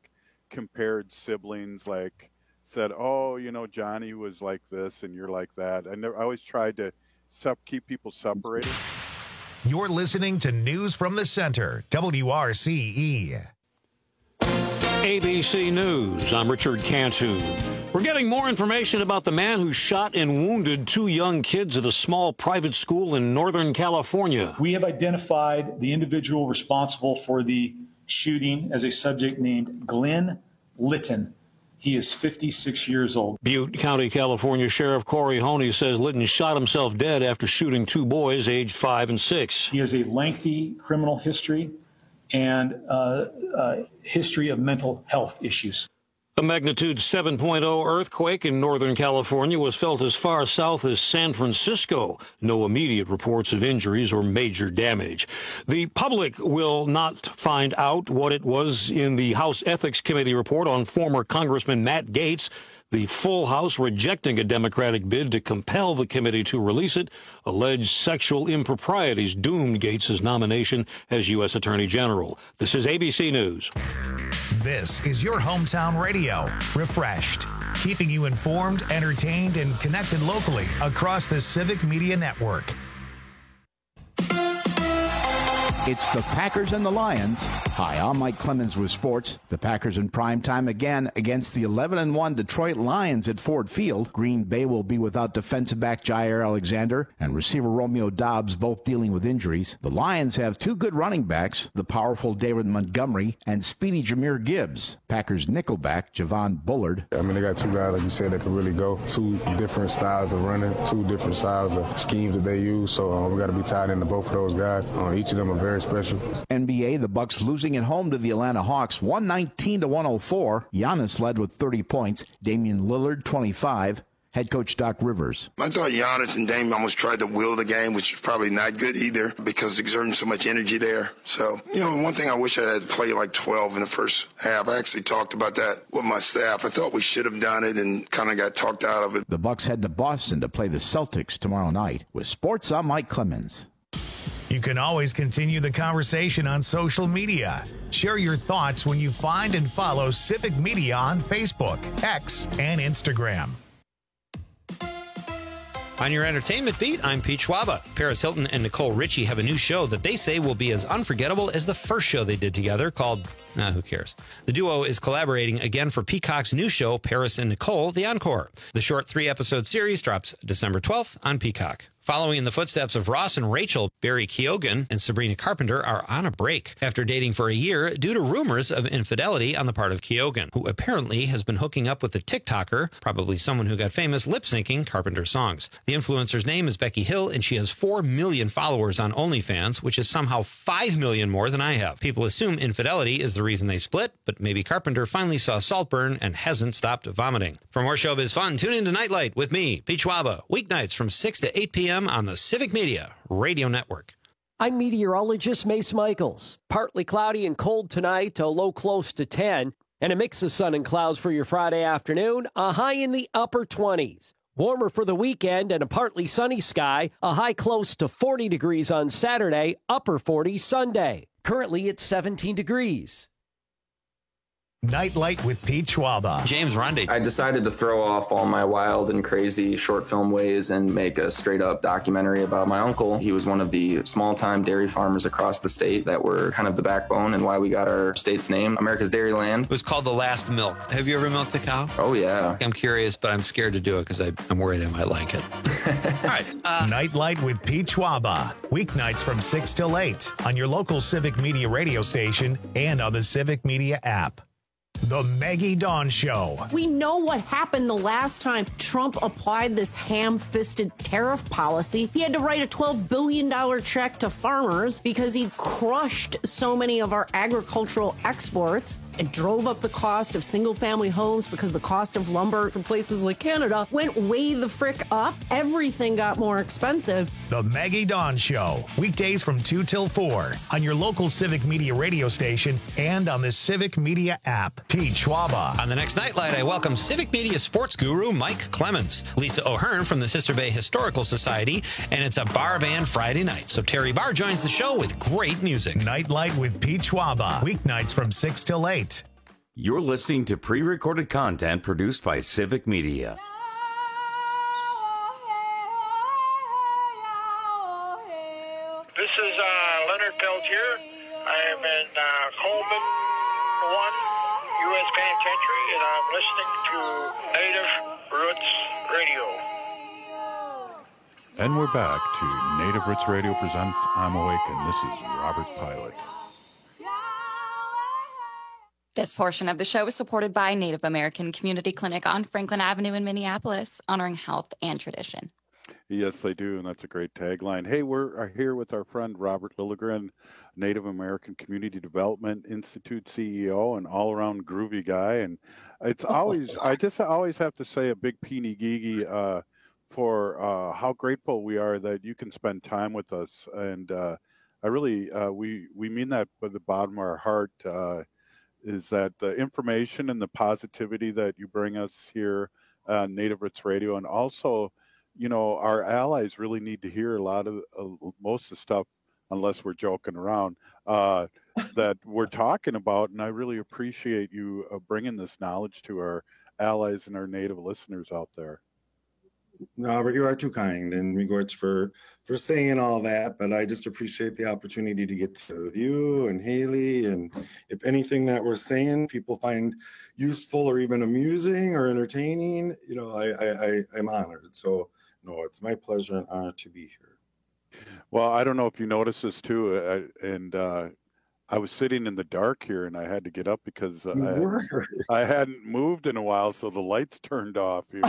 compared siblings, like said, oh, you know, Johnny was like this and you're like that. I never, I always tried to sep- keep people separated. You're listening to News from the Center, W R C E. A B C News, I'm Richard Cantu. We're getting more information about the man who shot and wounded two young kids at a small private school in Northern California. We have identified the individual responsible for the shooting as a subject named Glenn Litton. He is fifty-six years old. Butte County, California Sheriff Corey Honey says Litton shot himself dead after shooting two boys aged five and six. He has a lengthy criminal history and uh, uh, history of mental health issues. A magnitude seven point oh earthquake in Northern California was felt as far south as San Francisco. No immediate reports of injuries or major damage. The public will not find out what it was in the House Ethics Committee report on former Congressman Matt Gaetz. The full House rejecting a Democratic bid to compel the committee to release it. Alleged sexual improprieties doomed Gaetz' nomination as U S Attorney General. This is A B C News. This is your hometown radio, refreshed, keeping you informed, entertained, and connected locally across the Civic Media Network. It's the Packers and the Lions. Hi, I'm Mike Clemens with sports. The Packers in prime time again against the eleven and one Detroit Lions at Ford Field. Green Bay will be without defensive back Jair Alexander and receiver Romeo Doubs, both dealing with injuries. The Lions have two good running backs, the powerful David Montgomery and speedy Jahmyr Gibbs. Packers nickelback Javon Bullard. I mean, they got two guys, like you said, that can really go. Two different styles of running, two different styles of schemes that they use. So uh, we got to be tied into both of those guys. Uh, each of them are very special. N B A, the Bucks losing at home to the Atlanta Hawks, one nineteen to one oh four. Giannis led with thirty points. Damian Lillard, twenty-five. Head coach Doc Rivers. I thought Giannis and Dame almost tried to will the game, which is probably not good either because exerting so much energy there. So, you know, one thing I wish I had to play like twelve in the first half. I actually talked about that with my staff. I thought we should have done it and kind of got talked out of it. The Bucks head to Boston to play the Celtics tomorrow night. With sports, I'm Mike Clemens. You can always continue the conversation on social media. Share your thoughts when you find and follow Civic Media on Facebook, X, and Instagram. On your entertainment beat, I'm Pete Schwaba. Paris Hilton and Nicole Richie have a new show that they say will be as unforgettable as the first show they did together called, nah, who cares? The duo is collaborating again for Peacock's new show, Paris and Nicole, The Encore. The short three-episode series drops December twelfth on Peacock. Following in the footsteps of Ross and Rachel, Barry Keoghan and Sabrina Carpenter are on a break after dating for a year due to rumors of infidelity on the part of Keoghan, who apparently has been hooking up with a TikToker, probably someone who got famous lip-syncing Carpenter's songs. The influencer's name is Becky Hill, and she has four million followers on OnlyFans, which is somehow five million more than I have. People assume infidelity is the reason they split, but maybe Carpenter finally saw Saltburn and hasn't stopped vomiting. For more showbiz fun, tune in to Nightlight with me, Pete Schwaba, weeknights from six to eight p.m. on the Civic Media Radio Network. I'm meteorologist Mace Michaels. Partly cloudy and cold tonight, a low close to ten, and a mix of sun and clouds for your Friday afternoon, a high in the upper twenties. Warmer for the weekend and a partly sunny sky, a high close to forty degrees on Saturday, upper forties Sunday. Currently it's seventeen degrees. Nightlight with Pete Schwaba. James Rundy. I decided to throw off all my wild and crazy short film ways and make a straight up documentary about my uncle. He was one of the small time dairy farmers across the state that were kind of the backbone and why we got our state's name, America's Dairyland. It was called The Last Milk. Have you ever milked a cow? Oh, yeah. I'm curious, but I'm scared to do it because I'm worried I might like it. All right. Uh, Nightlight with Pete Schwaba. Weeknights from six till eight on your local Civic Media radio station and on the Civic Media app. The Maggie Dawn Show. We know what happened the last time Trump applied this ham-fisted tariff policy. He had to write a twelve billion dollars check to farmers because he crushed so many of our agricultural exports. It drove up the cost of single-family homes because the cost of lumber from places like Canada went way the frick up. Everything got more expensive. The Maggie Dawn Show. Weekdays from two till four on your local Civic Media radio station and on the Civic Media app. Pete Schwaba. On the next Nightlight, I welcome Civic Media sports guru Mike Clemens, Lisa O'Hearn from the Sister Bay Historical Society, and it's a bar band Friday night. So Terry Barr joins the show with great music. Nightlight with Pete Schwaba. Weeknights from six till eight. You're listening to pre-recorded content produced by Civic Media. This is uh, Leonard Peltier. I am in uh, Coleman one U S Penitentiary, and I'm listening to Native Roots Radio. And we're back to Native Roots Radio presents I'm Awake, and this is Robert Pilot. This portion of the show is supported by Native American Community Clinic on Franklin Avenue in Minneapolis, honoring health and tradition. Yes, they do, and that's a great tagline. Hey, we're here with our friend Robert Lilligren, Native American Community Development Institute C E O and all-around groovy guy. And it's always, I just always have to say a big peeny geegy uh, for uh, how grateful we are that you can spend time with us. And uh, I really, uh, we, we mean that from the bottom of our heart, uh, is that the information and the positivity that you bring us here on Native Roots Radio, and also, you know, our allies really need to hear a lot of, uh, most of the stuff, unless we're joking around, uh, that we're talking about. And I really appreciate you uh, bringing this knowledge to our allies and our Native listeners out there. Robert, you are too kind, and regards for for saying all that, but I just appreciate the opportunity to get together with you and Haley, and if anything that we're saying people find useful or even amusing or entertaining, you know, I, I, I, I'm honored. So, no, it's my pleasure and honor to be here. Well, I don't know if you noticed this too, uh, and uh, I was sitting in the dark here, and I had to get up because uh, I, I hadn't moved in a while, so the lights turned off here.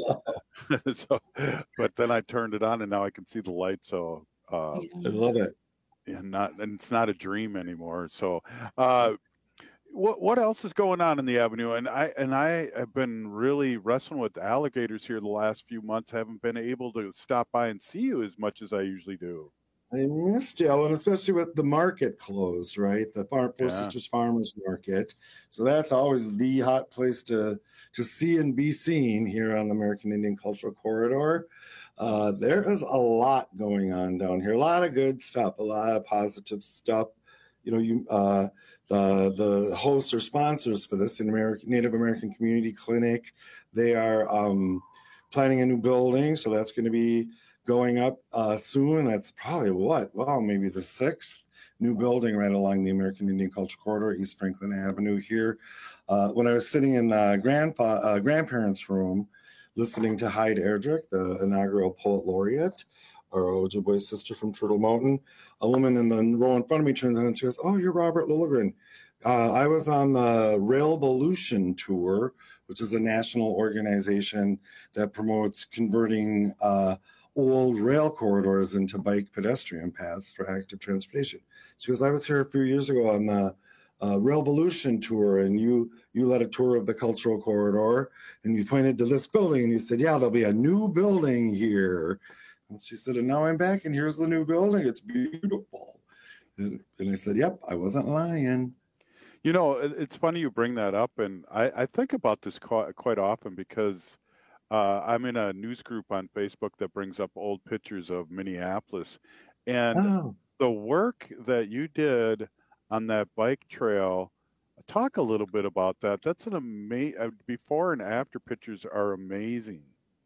so, but then I turned it on, and now I can see the light. So uh, I love it. And not, and it's not a dream anymore. So, uh, what what else is going on in the Avenue? And I and I have been really wrestling with alligators here the last few months. Haven't been able to stop by and see you as much as I usually do. I missed you, and especially with the market closed, right? The Farm Four Yeah. Sisters Farmers Market. So that's always the hot place to to see and be seen here on the American Indian Cultural Corridor. Uh, there is a lot going on down here, a lot of good stuff, a lot of positive stuff. You know, you uh, the the hosts or sponsors for this in American Native American Community Clinic, they are um, planning a new building, so that's going to be going up uh, soon. That's probably what, well, maybe the sixth new building right along the American Indian Cultural Corridor, East Franklin Avenue here. Uh, when I was sitting in the grandpa, uh, grandparents' room, listening to Hyde Erdrich, the inaugural poet laureate, our Ojibwe sister from Turtle Mountain, a woman in the row in front of me turns around and she goes, "Oh, you're Robert Lilligren. Uh, I was on the Railvolution Tour, which is a national organization that promotes converting uh, old rail corridors into bike pedestrian paths for active transportation." She goes, "I was here a few years ago on the uh, Railvolution Tour, and you you led a tour of the cultural corridor, and you pointed to this building, and you said, yeah, there'll be a new building here." And she said, "And now I'm back, and here's the new building. It's beautiful." And, and I said, "Yep, I wasn't lying." You know, it- it's funny you bring that up, and I, I think about this quite, quite often because uh, I'm in a news group on Facebook that brings up old pictures of Minneapolis, and Oh. the work that you did on that bike trail. Talk a little bit about that. That's an amazing. Before and after pictures are amazing.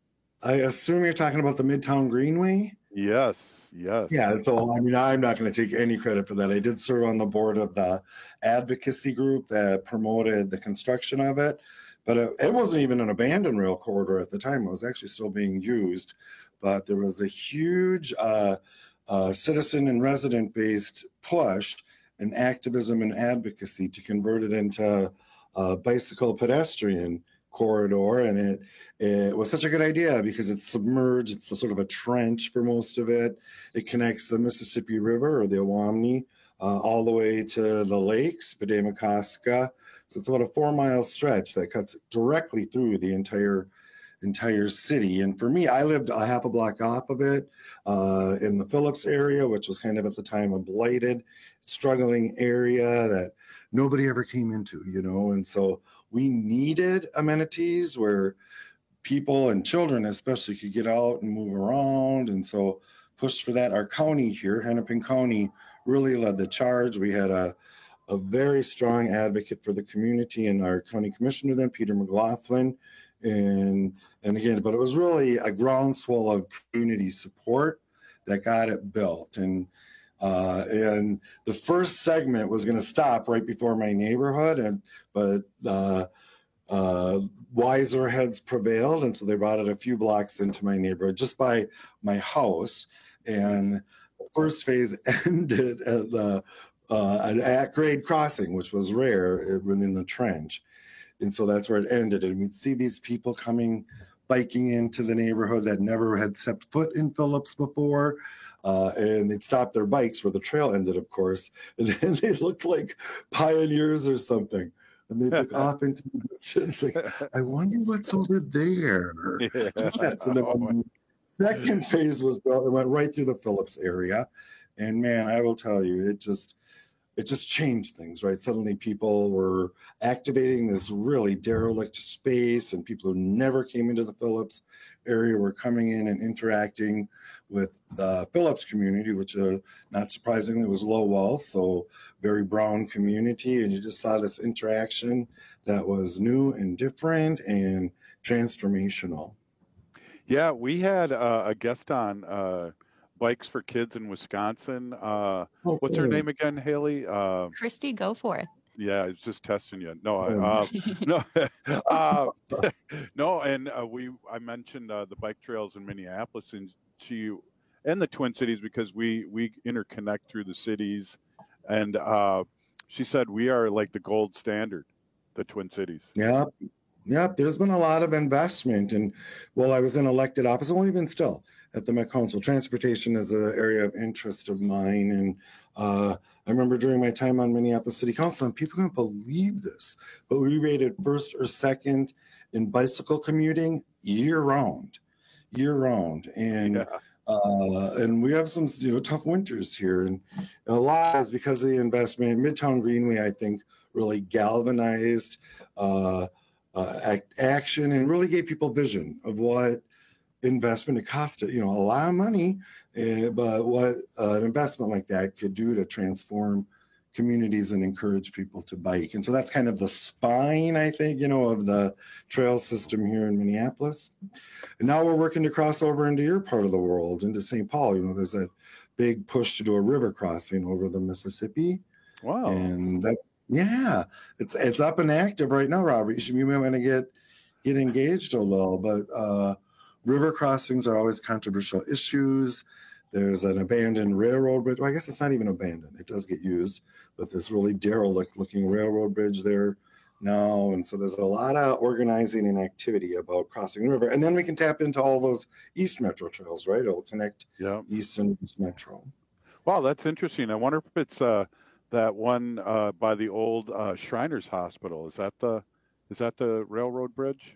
I assume you're talking about the Midtown Greenway? Yes, yes. Yeah, so I mean, I'm not going to take any credit for that. I did serve on the board of the advocacy group that promoted the construction of it, but it, it wasn't even an abandoned rail corridor at the time. It was actually still being used, but there was a huge uh, uh, citizen and resident-based push and activism and advocacy to convert it into a bicycle pedestrian corridor, and it it was such a good idea because it's submerged. It's the sort of a trench for most of it. It connects the Mississippi River or the Awamni uh, all the way to the lakes, Bedemakoska. So it's about a four mile stretch that cuts directly through the entire entire city. And for me, I lived a half a block off of it uh, in the Phillips area, which was kind of at the time a blighted, struggling area that nobody ever came into, you know. And so we needed amenities where people and children especially could get out and move around. And so pushed for that. Our county here, Hennepin County, really led the charge. We had a a very strong advocate for the community, and our county commissioner then, Peter McLaughlin. And, and again, but it was really a groundswell of community support that got it built. And Uh, and the first segment was going to stop right before my neighborhood, and but uh, uh, wiser heads prevailed, and so they brought it a few blocks into my neighborhood, just by my house. And the first phase ended at the uh, an at-grade crossing, which was rare within the trench, and so that's where it ended. And we'd see these people coming, biking into the neighborhood that never had stepped foot in Phillips before. Uh, and they'd stop their bikes where the trail ended, of course, and then they looked like pioneers or something. And they took off into the distance. Like, I wonder what's over there. Yeah. So the second phase was built. It went right through the Phillips area, and man, I will tell you, it just it just changed things. Right, suddenly people were activating this really derelict space, and people who never came into the Phillips area were coming in and interacting with the Phillips community, which uh, not surprisingly was low wealth, so very brown community. And you just saw this interaction that was new and different and transformational. Yeah, we had uh, a guest on uh, Bikes for Kids in Wisconsin. Uh, okay. What's her name again, Haley? Uh, Christy Goforth. Yeah, I was just testing you. No, I, uh, no, uh, no, and uh, we. I mentioned uh, the bike trails in Minneapolis, and she, and the Twin Cities, because we we interconnect through the cities, and uh, she said we are like the gold standard, the Twin Cities. Yeah, yeah. There's been a lot of investment, and while I was in elected office, and even still at the Met Council, transportation is an area of interest of mine, and. Uh, I remember during my time on Minneapolis City Council, and people can't believe this, but we rated first or second in bicycle commuting year round, year round. And yeah. uh, and we have some you know tough winters here, and a lot is because of the investment. Midtown Greenway, I think, really galvanized uh, uh, act, action and really gave people vision of what investment it cost. You know, a lot of money. Uh, but what uh, an investment like that could do to transform communities and encourage people to bike. And so that's kind of the spine, I think, you know, of the trail system here in Minneapolis. And now we're working to cross over into your part of the world, into Saint Paul. You know, there's a big push to do a river crossing over the Mississippi. Wow. And that, yeah, it's it's up and active right now, Robert. You should be going to get get engaged a little, but uh, river crossings are always controversial issues. There's an abandoned railroad bridge. Well, I guess it's not even abandoned. It does get used, but this really derelict looking railroad bridge there now. And so there's a lot of organizing and activity about crossing the river. And then we can tap into all those East Metro trails, right? It'll connect yeah. East and West Metro. Wow, that's interesting. I wonder if it's uh, that one uh, by the old uh, Shriners Hospital. Is that the is that the railroad bridge?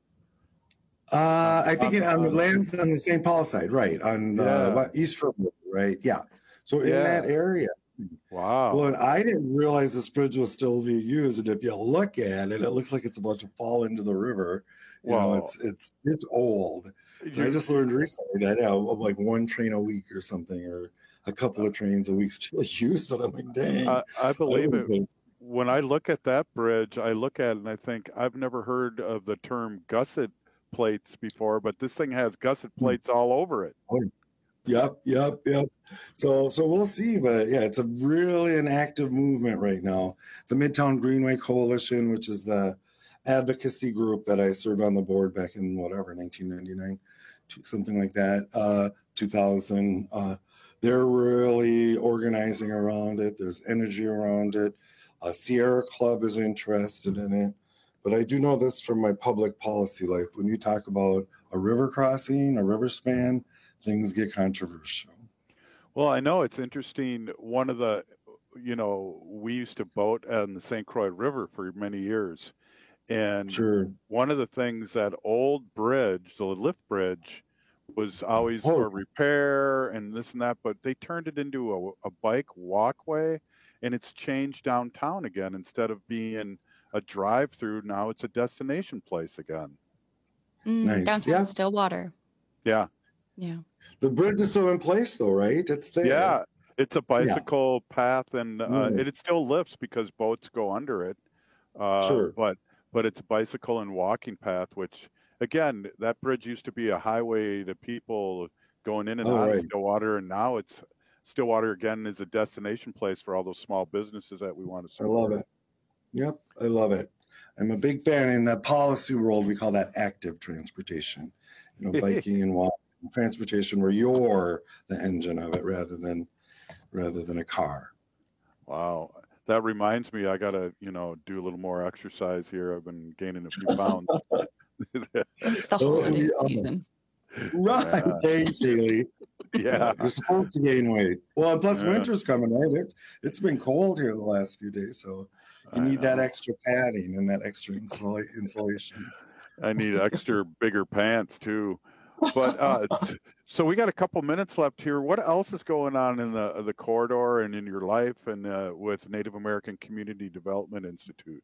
Uh, I think it um, lands on the Saint Paul side, right? On the yeah. East Road, right? Yeah. So in yeah. that area. Wow. Well, and I didn't realize this bridge was still being used. And if you look at it, it looks like it's about to fall into the river. You wow. know, it's it's it's old. And I just learned recently that yeah, like one train a week or something, or a couple of trains a week still use it. I'm like, dang. I, I believe I it. When I look at that bridge, I look at it and I think I've never heard of the term gusset plates before, but this thing has gusset plates all over it. Oh, yep, yep, yep. So, so we'll see, but yeah, it's a really an active movement right now. The Midtown Greenway Coalition, which is the advocacy group that I served on the board back in whatever nineteen ninety-nine, something like that, uh, two thousand. Uh, they're really organizing around it. There's energy around it. Uh, Sierra Club is interested in it. But I do know this from my public policy life. When you talk about a river crossing, a river span, things get controversial. Well, I know it's interesting. One of the, you know, we used to boat on the Saint Croix River for many years. And sure. one of the things, that old bridge, the lift bridge, was always oh. for repair and this and that. But they turned it into a, a bike walkway, and it's changed downtown again. Instead of being a drive-through, now it's a destination place again. Mm, nice. Downtown yeah. Stillwater. Yeah. Yeah. The bridge is still in place, though, right? It's there. Yeah. It's a bicycle yeah. path, and uh, mm. it, it still lifts because boats go under it. Uh, sure. But but it's a bicycle and walking path, which, again, that bridge used to be a highway to people going in and oh, out right. of Stillwater, and now it's Stillwater, again, is a destination place for all those small businesses that we want to support. I love it. Yep, I love it. I'm a big fan. In the policy world, we call that active transportation. You know, biking and walking, transportation where you're the engine of it rather than rather than a car. Wow. That reminds me, I got to, you know, do a little more exercise here. I've been gaining a few pounds. It's the holiday oh, season. Right. Yeah. Thanks, Haley. Yeah. You're supposed to gain weight. Well, and plus yeah. winter's coming, right? It's, it's been cold here the last few days, so you need that extra padding and that extra insula- insulation. I need extra bigger pants, too. But uh, so we got a couple minutes left here. What else is going on in the the corridor and in your life and uh, with Native American Community Development Institute?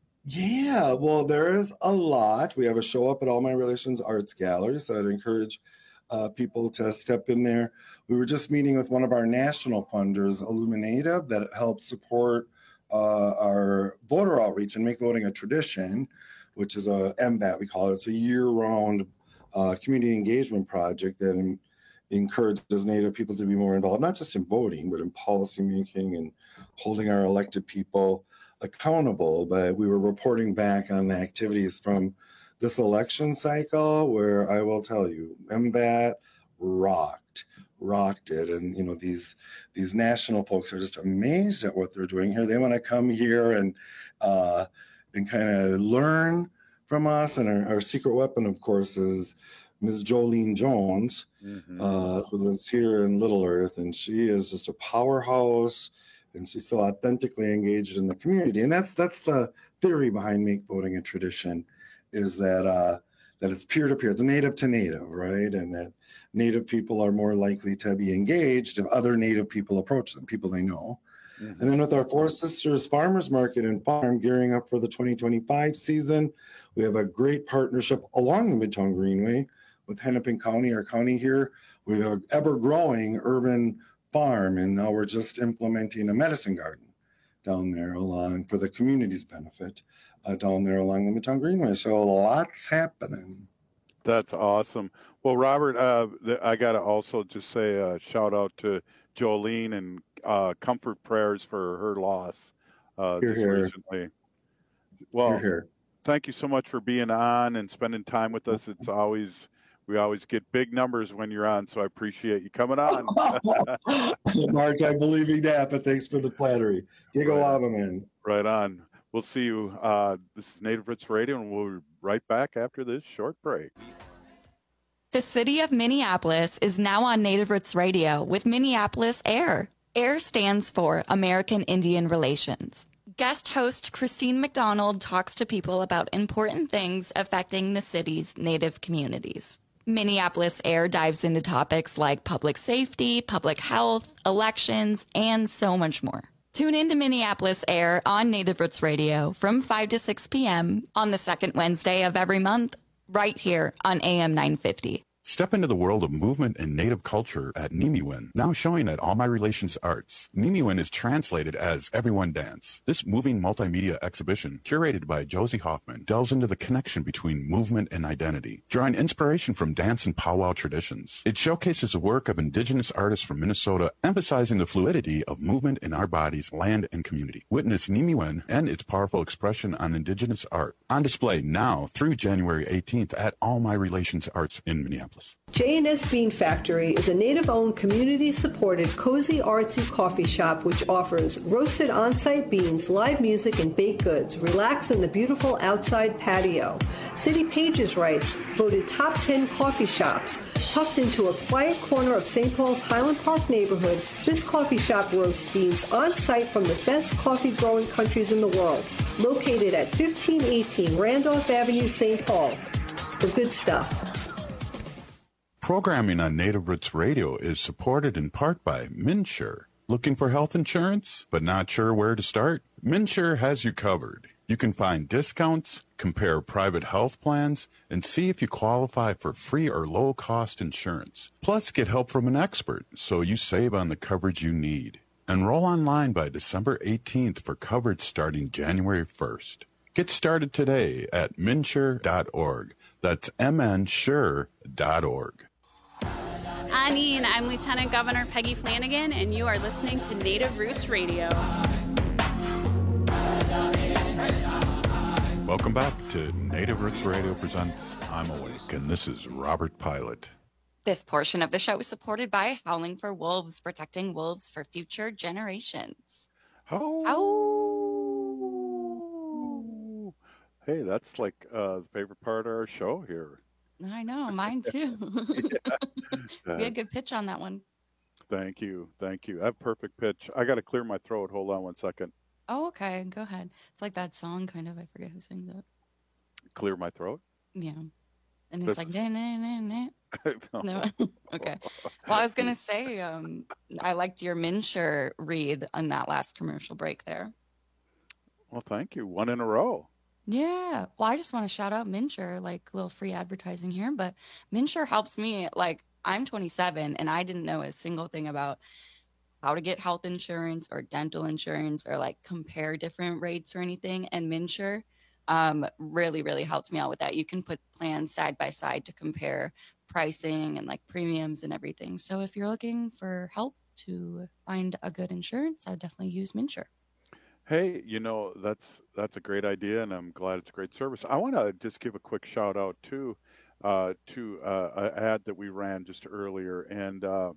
Yeah, well, there is a lot. We have a show up at All My Relations Arts Gallery, so I'd encourage uh, people to step in there. We were just meeting with one of our national funders, Illuminative, that helps support uh, our voter outreach and make voting a tradition, which is a M B A T, we call it. It's a year-round Uh, community engagement project that in, encourages Native people to be more involved, not just in voting, but in policy making and holding our elected people accountable. But we were reporting back on the activities from this election cycle, where I will tell you, M B A T rocked, rocked it. And, you know, these these national folks are just amazed at what they're doing here. They want to come here and uh, and kind of learn from us. And our, our secret weapon, of course, is Miz Jolene Jones, mm-hmm. uh, who lives here in Little Earth, and she is just a powerhouse, and she's so authentically engaged in the community. And that's that's the theory behind Make Voting a Tradition, is that uh, that it's peer-to-peer, it's native to native, right? And that Native people are more likely to be engaged if other Native people approach them, people they know. Mm-hmm. And then with our Four Sisters Farmers Market and Farm gearing up for the twenty twenty-five season, we have a great partnership along the Midtown Greenway with Hennepin County, our county here. We have an ever-growing urban farm, and now we're just implementing a medicine garden down there along for the community's benefit uh, down there along the Midtown Greenway. So lots happening. That's awesome. Well, Robert, uh, the, I got to also just say a shout out to Jolene and uh, comfort prayers for her loss uh, here, just here. recently. Well, here, here. Thank you so much for being on and spending time with us. It's always, we always get big numbers when you're on, so I appreciate you coming on. Mark, I believe in that, but thanks for the flattery. Gigawaba, right man. Right on. We'll see you. Uh, this is Native Roots Radio, and we'll be right back after this short break. The city of Minneapolis is now on Native Roots Radio with Minneapolis AIR. AIR stands for American Indian Relations. Guest host Christine McDonald talks to people about important things affecting the city's Native communities. Minneapolis AIR dives into topics like public safety, public health, elections, and so much more. Tune in to Minneapolis AIR on Native Roots Radio from five to six p.m. on the second Wednesday of every month, right here on A M nine fifty. Step into the world of movement and Native culture at Nimiwin, now showing at All My Relations Arts. Nimiwin is translated as Everyone Dance. This moving multimedia exhibition, curated by Josie Hoffman, delves into the connection between movement and identity, drawing inspiration from dance and powwow traditions. It showcases the work of indigenous artists from Minnesota, emphasizing the fluidity of movement in our bodies, land, and community. Witness Nimiwin and its powerful expression on indigenous art. On display now through January eighteenth at All My Relations Arts in Minneapolis. J and S Bean Factory is a Native-owned, community-supported, cozy, artsy coffee shop which offers roasted on-site beans, live music, and baked goods. Relax in the beautiful outside patio. City Pages writes, voted top ten coffee shops. Tucked into a quiet corner of Saint Paul's Highland Park neighborhood, this coffee shop roasts beans on-site from the best coffee-growing countries in the world. Located at fifteen eighteen Randolph Avenue, Saint Paul. The good stuff. Programming on Native Roots Radio is supported in part by MNsure. Looking for health insurance, but not sure where to start? MNsure has you covered. You can find discounts, compare private health plans, and see if you qualify for free or low-cost insurance. Plus, get help from an expert so you save on the coverage you need. Enroll online by December eighteenth for coverage starting January first. Get started today at minsure dot org. That's m n sure dot org. Anine, I'm Lieutenant Governor Peggy Flanagan, and you are listening to Native Roots Radio. Welcome back to Native Roots Radio presents I'm Awake, and this is Robert Pilot. This portion of the show is supported by Howling for Wolves, protecting wolves for future generations. Oh. Oh. Hey, that's like uh, the favorite part of our show here. I know, mine too. Yeah. We had a good pitch on that one. Thank you. Thank you. I have perfect pitch. I got to clear my throat. Hold on one second. Oh, okay. Go ahead. It's like that song, kind of. I forget who sings it. Clear my throat? Yeah. And it's This like, is- nah, nah, nah, nah. No. Okay. Well, I was going to say, um, I liked your Minsure read on that last commercial break there. Well, thank you. One in a row. Yeah. Well, I just want to shout out Minsure, like a little free advertising here, but Minsure helps me. Like, I'm twenty-seven and I didn't know a single thing about how to get health insurance or dental insurance or like compare different rates or anything. And Minsure um, really, really helped me out with that. You can put plans side by side to compare pricing and like premiums and everything. So if you're looking for help to find a good insurance, I would definitely use Minsure. Hey, you know, that's that's a great idea, and I'm glad it's a great service. I want to just give a quick shout out too uh, to uh, an ad that we ran just earlier, and uh,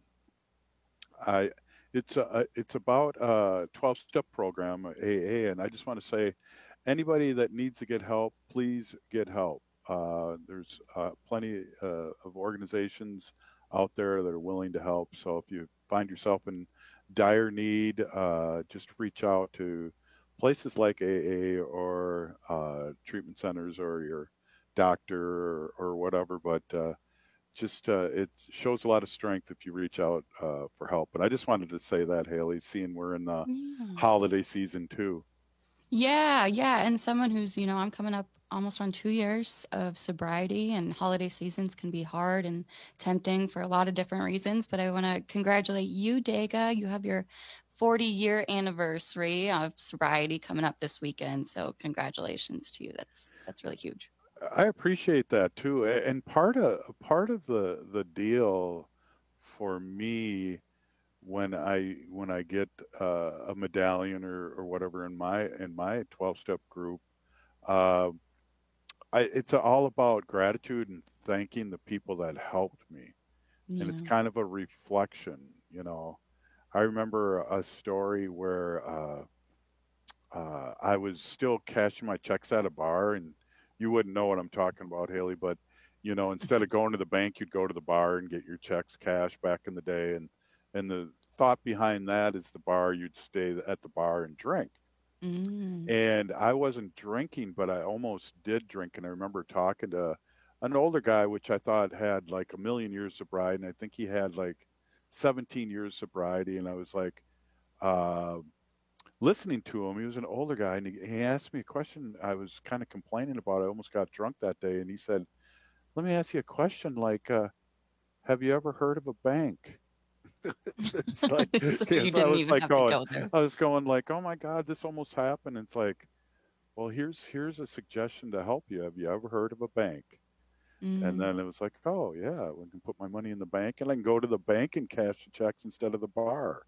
I it's a, it's about a twelve-step program, A A, and I just want to say, anybody that needs to get help, please get help. Uh, there's uh, plenty uh, of organizations out there that are willing to help. So if you find yourself in dire need, uh, just reach out to places like A A or uh, treatment centers or your doctor or, or whatever. But uh, just uh, it shows a lot of strength if you reach out uh, for help. But I just wanted to say that, Haley, seeing we're in the Yeah. holiday season too. Yeah, yeah. And someone who's, you know, I'm coming up almost on two years of sobriety, and holiday seasons can be hard and tempting for a lot of different reasons. But I want to congratulate you, Dega. You have your forty year anniversary of sobriety coming up this weekend. So congratulations to you. That's that's really huge. I appreciate that too. A- And part of part of the the deal for me when I when I get uh, a medallion or, or whatever in my in my twelve step group, uh, I, it's all about gratitude and thanking the people that helped me, and it's Yeah. kind of a reflection. You know, I remember a story where uh, uh, I was still cashing my checks at a bar, and you wouldn't know what I'm talking about, Haley, but you know, instead of going to the bank, you'd go to the bar and get your checks cashed back in the day, and and the thought behind that is the bar, you'd stay at the bar and drink. Mm. And I wasn't drinking, but I almost did drink. And I remember talking to an older guy, which I thought had like a million years sobriety, and I think he had like seventeen years sobriety. And I was like, uh, listening to him. He was an older guy, and he, he asked me a question I was kind of complaining about. I almost got drunk that day, and he said, "Let me ask you a question. Like, uh, have you ever heard of a bank?" It's like, So yeah, you so I didn't was even like have to going, go there. I was going like, "Oh my God, this almost happened." It's like, well, here's here's a suggestion to help you. Have you ever heard of a bank? And Mm. then it was like, oh yeah, we can put my money in the bank, and I can go to the bank and cash the checks instead of the bar.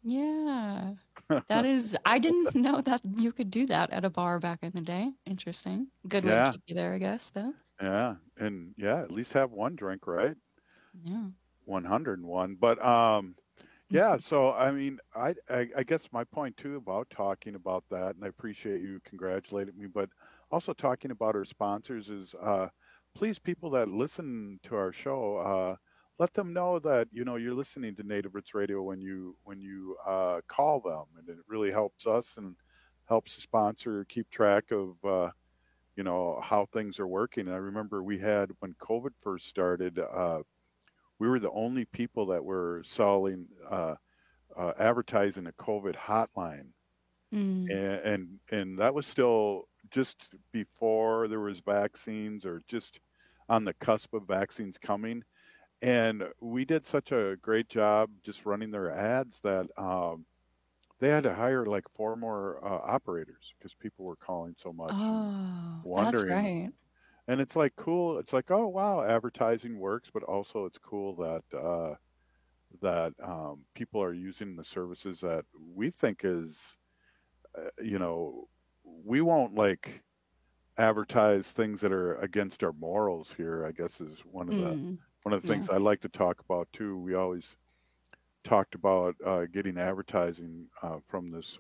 Yeah. That is, I didn't know that you could do that at a bar back in the day. Interesting. Good way Yeah. to keep you there, I guess, though. Yeah, and yeah, at least have one drink, right? Yeah. one hundred and one. But um, yeah, so I mean, I, I I guess my point too about talking about that, and I appreciate you congratulating me, but also talking about our sponsors is, uh, please, people that listen to our show, uh, let them know that you know you're listening to Native Roots Radio when you when you uh, call them, and it really helps us and helps the sponsor keep track of uh, you know how things are working. And I remember we had when COVID first started. Uh, we were the only people that were selling, uh, uh, advertising a COVID hotline. Mm. And, and, and that was still just before there was vaccines or just on the cusp of vaccines coming. And we did such a great job just running their ads that um, they had to hire like four more uh, operators because people were calling so much. Oh, wondering. that's right. And it's like cool. It's like, oh, wow, advertising works, but also it's cool that uh, that um, people are using the services that we think is, uh, you know, we won't like advertise things that are against our morals here, I guess is one of the Mm, one of the things yeah. I like to talk about too. We always talked about uh, getting advertising uh, from this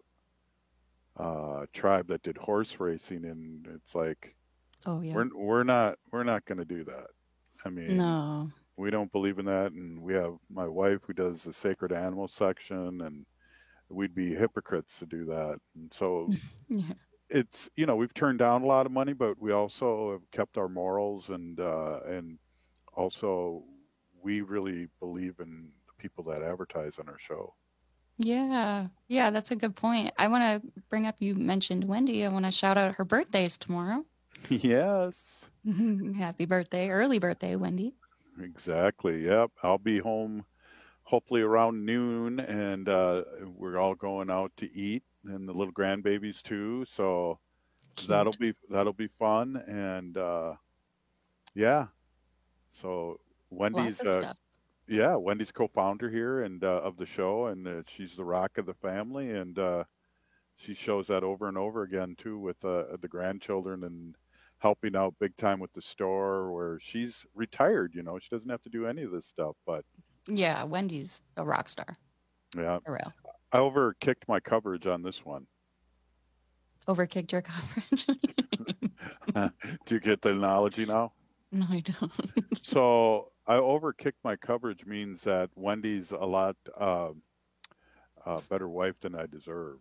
uh, tribe that did horse racing, and it's like Oh, yeah. we're we're not we're not going to do that. I mean, No. we don't believe in that, and we have my wife who does the sacred animal section, and we'd be hypocrites to do that. And so Yeah. it's, you know, we've turned down a lot of money, but we also have kept our morals, and uh, and also we really believe in the people that advertise on our show. Yeah. Yeah, that's a good point. I want to bring up, you mentioned Wendy. I want to shout out her birthday's tomorrow. Yes, Happy birthday, early birthday, Wendy. exactly. Yep, I'll be home hopefully around noon, and uh, we're all going out to eat, and the little grandbabies too. So that'll be that'll be fun, and uh, yeah. So Wendy's, Lots of uh, stuff. yeah, Wendy's co-founder here and uh, of the show, and uh, she's the rock of the family, and uh, she shows that over and over again too with uh, the grandchildren and helping out big time with the store. Where she's retired, you know, she doesn't have to do any of this stuff, but Yeah, Wendy's a rock star. yeah, For real. I overkicked my coverage on this one. Overkicked your coverage. Do you get the analogy now? No, I don't. So I overkicked my coverage means that Wendy's a lot uh, uh, better wife than I deserve.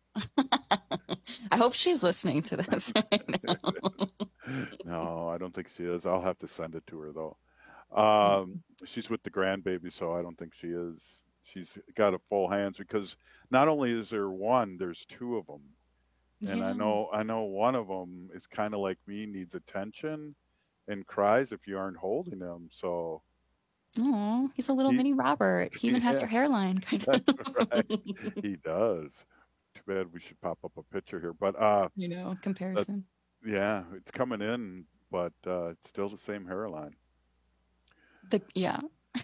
I hope she's listening to this right now. No, I don't think she is. I'll have to send it to her though. Um, she's with the grandbaby, so I don't think she is. She's got a full hands because not only is there one, there's two of them, and I Yeah. know I know one of them is kind of like me, needs attention, and cries if you aren't holding him. So Oh, he's a little He- mini Robert. He even has Yeah. your hairline. Kind of. that's right, he does. Too bad we should pop up a picture here, but uh, You know, that- comparison. yeah, it's coming in, but uh, it's still the same hairline. The yeah.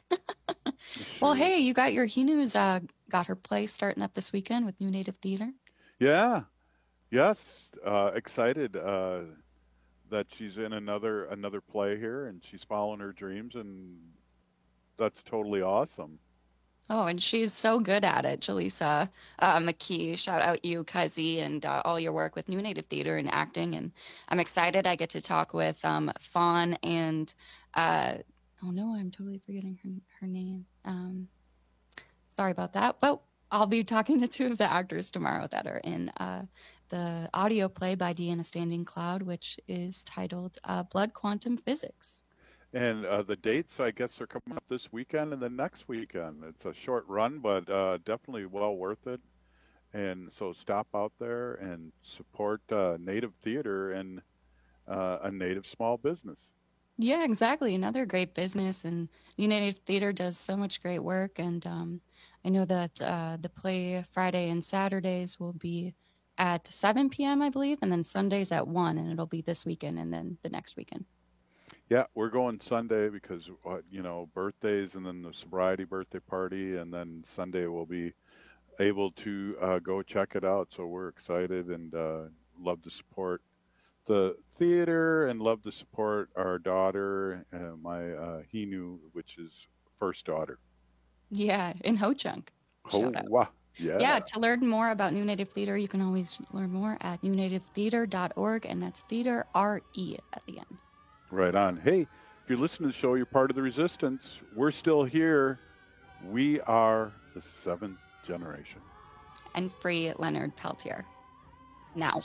Well, hey, you got your Hinu's uh got her play starting up this weekend with New Native Theater. Yeah, yes, uh, excited uh, that she's in another another play here, and she's following her dreams, and that's totally awesome. Oh, and she's so good at it, Jaleesa uh, McKee. Shout out you, Cuzzy, and uh, all your work with New Native Theater and acting. And I'm excited I get to talk with um, Fawn and, uh, oh no, I'm totally forgetting her, her name. Um, sorry about that. But I'll be talking to two of the actors tomorrow that are in uh, the audio play by Deanna Standing Cloud, which is titled uh, Blood Quantum Physics. And uh, the dates, I guess, are coming up this weekend and the next weekend. It's a short run, but uh, definitely well worth it. And so stop out there and support uh, Native theater and uh, a Native small business. Yeah, exactly. Another great business, and New Native Theater does so much great work. And um, I know that uh, the play Friday and Saturdays will be at seven p.m., I believe, and then Sundays at one, and it'll be this weekend and then the next weekend. Yeah, we're going Sunday because, uh, you know, birthdays and then the sobriety birthday party. And then Sunday we'll be able to uh, go check it out. So we're excited and uh, love to support the theater and love to support our daughter, uh, my uh, Hinu, which is first daughter. Yeah, in Ho Chunk. Oh, wow. Yeah. Yeah, to learn more about New Native Theater, you can always learn more at new native theater dot org, and that's theater, R E at the end. Right on. Hey, if you listen to the show, you're part of the resistance. We're still here. We are the seventh generation. And free Leonard Peltier. Now.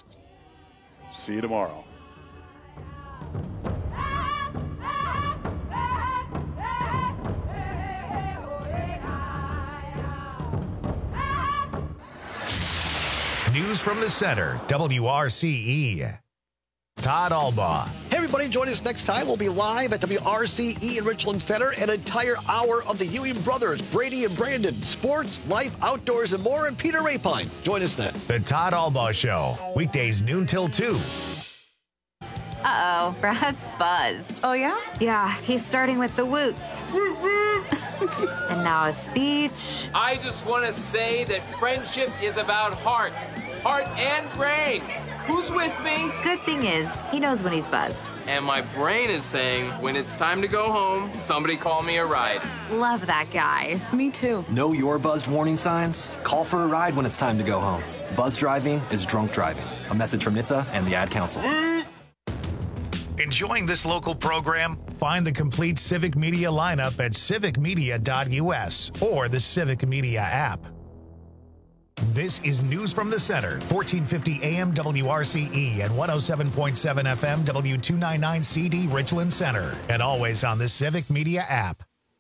See you tomorrow. News from the center, W R C E. Todd Albaugh. Hey, everybody, join us next time. We'll be live at W R C E in Richland Center, an entire hour of the Ewing brothers, Brady and Brandon, sports, life, outdoors, and more, and Peter Rapine. Join us then. The Todd Albaugh Show, weekdays noon till two. Uh-oh, Brad's buzzed. Oh, yeah? Yeah, he's starting with the woots. And now a speech. I just want to say that friendship is about heart. Heart and brain. Who's with me? Good thing is, he knows when he's buzzed. And my brain is saying, when it's time to go home, somebody call me a ride. Love that guy. Me too. Know your buzzed warning signs? Call for a ride when it's time to go home. Buzz driving is drunk driving. A message from N H T S A and the Ad Council. Enjoying this local program? Find the complete Civic Media lineup at civic media dot U S or the Civic Media app. This is News from the Center, fourteen fifty A M W R C E and one oh seven point seven F M W two ninety-nine C D Richland Center, and always on the Civic Media app.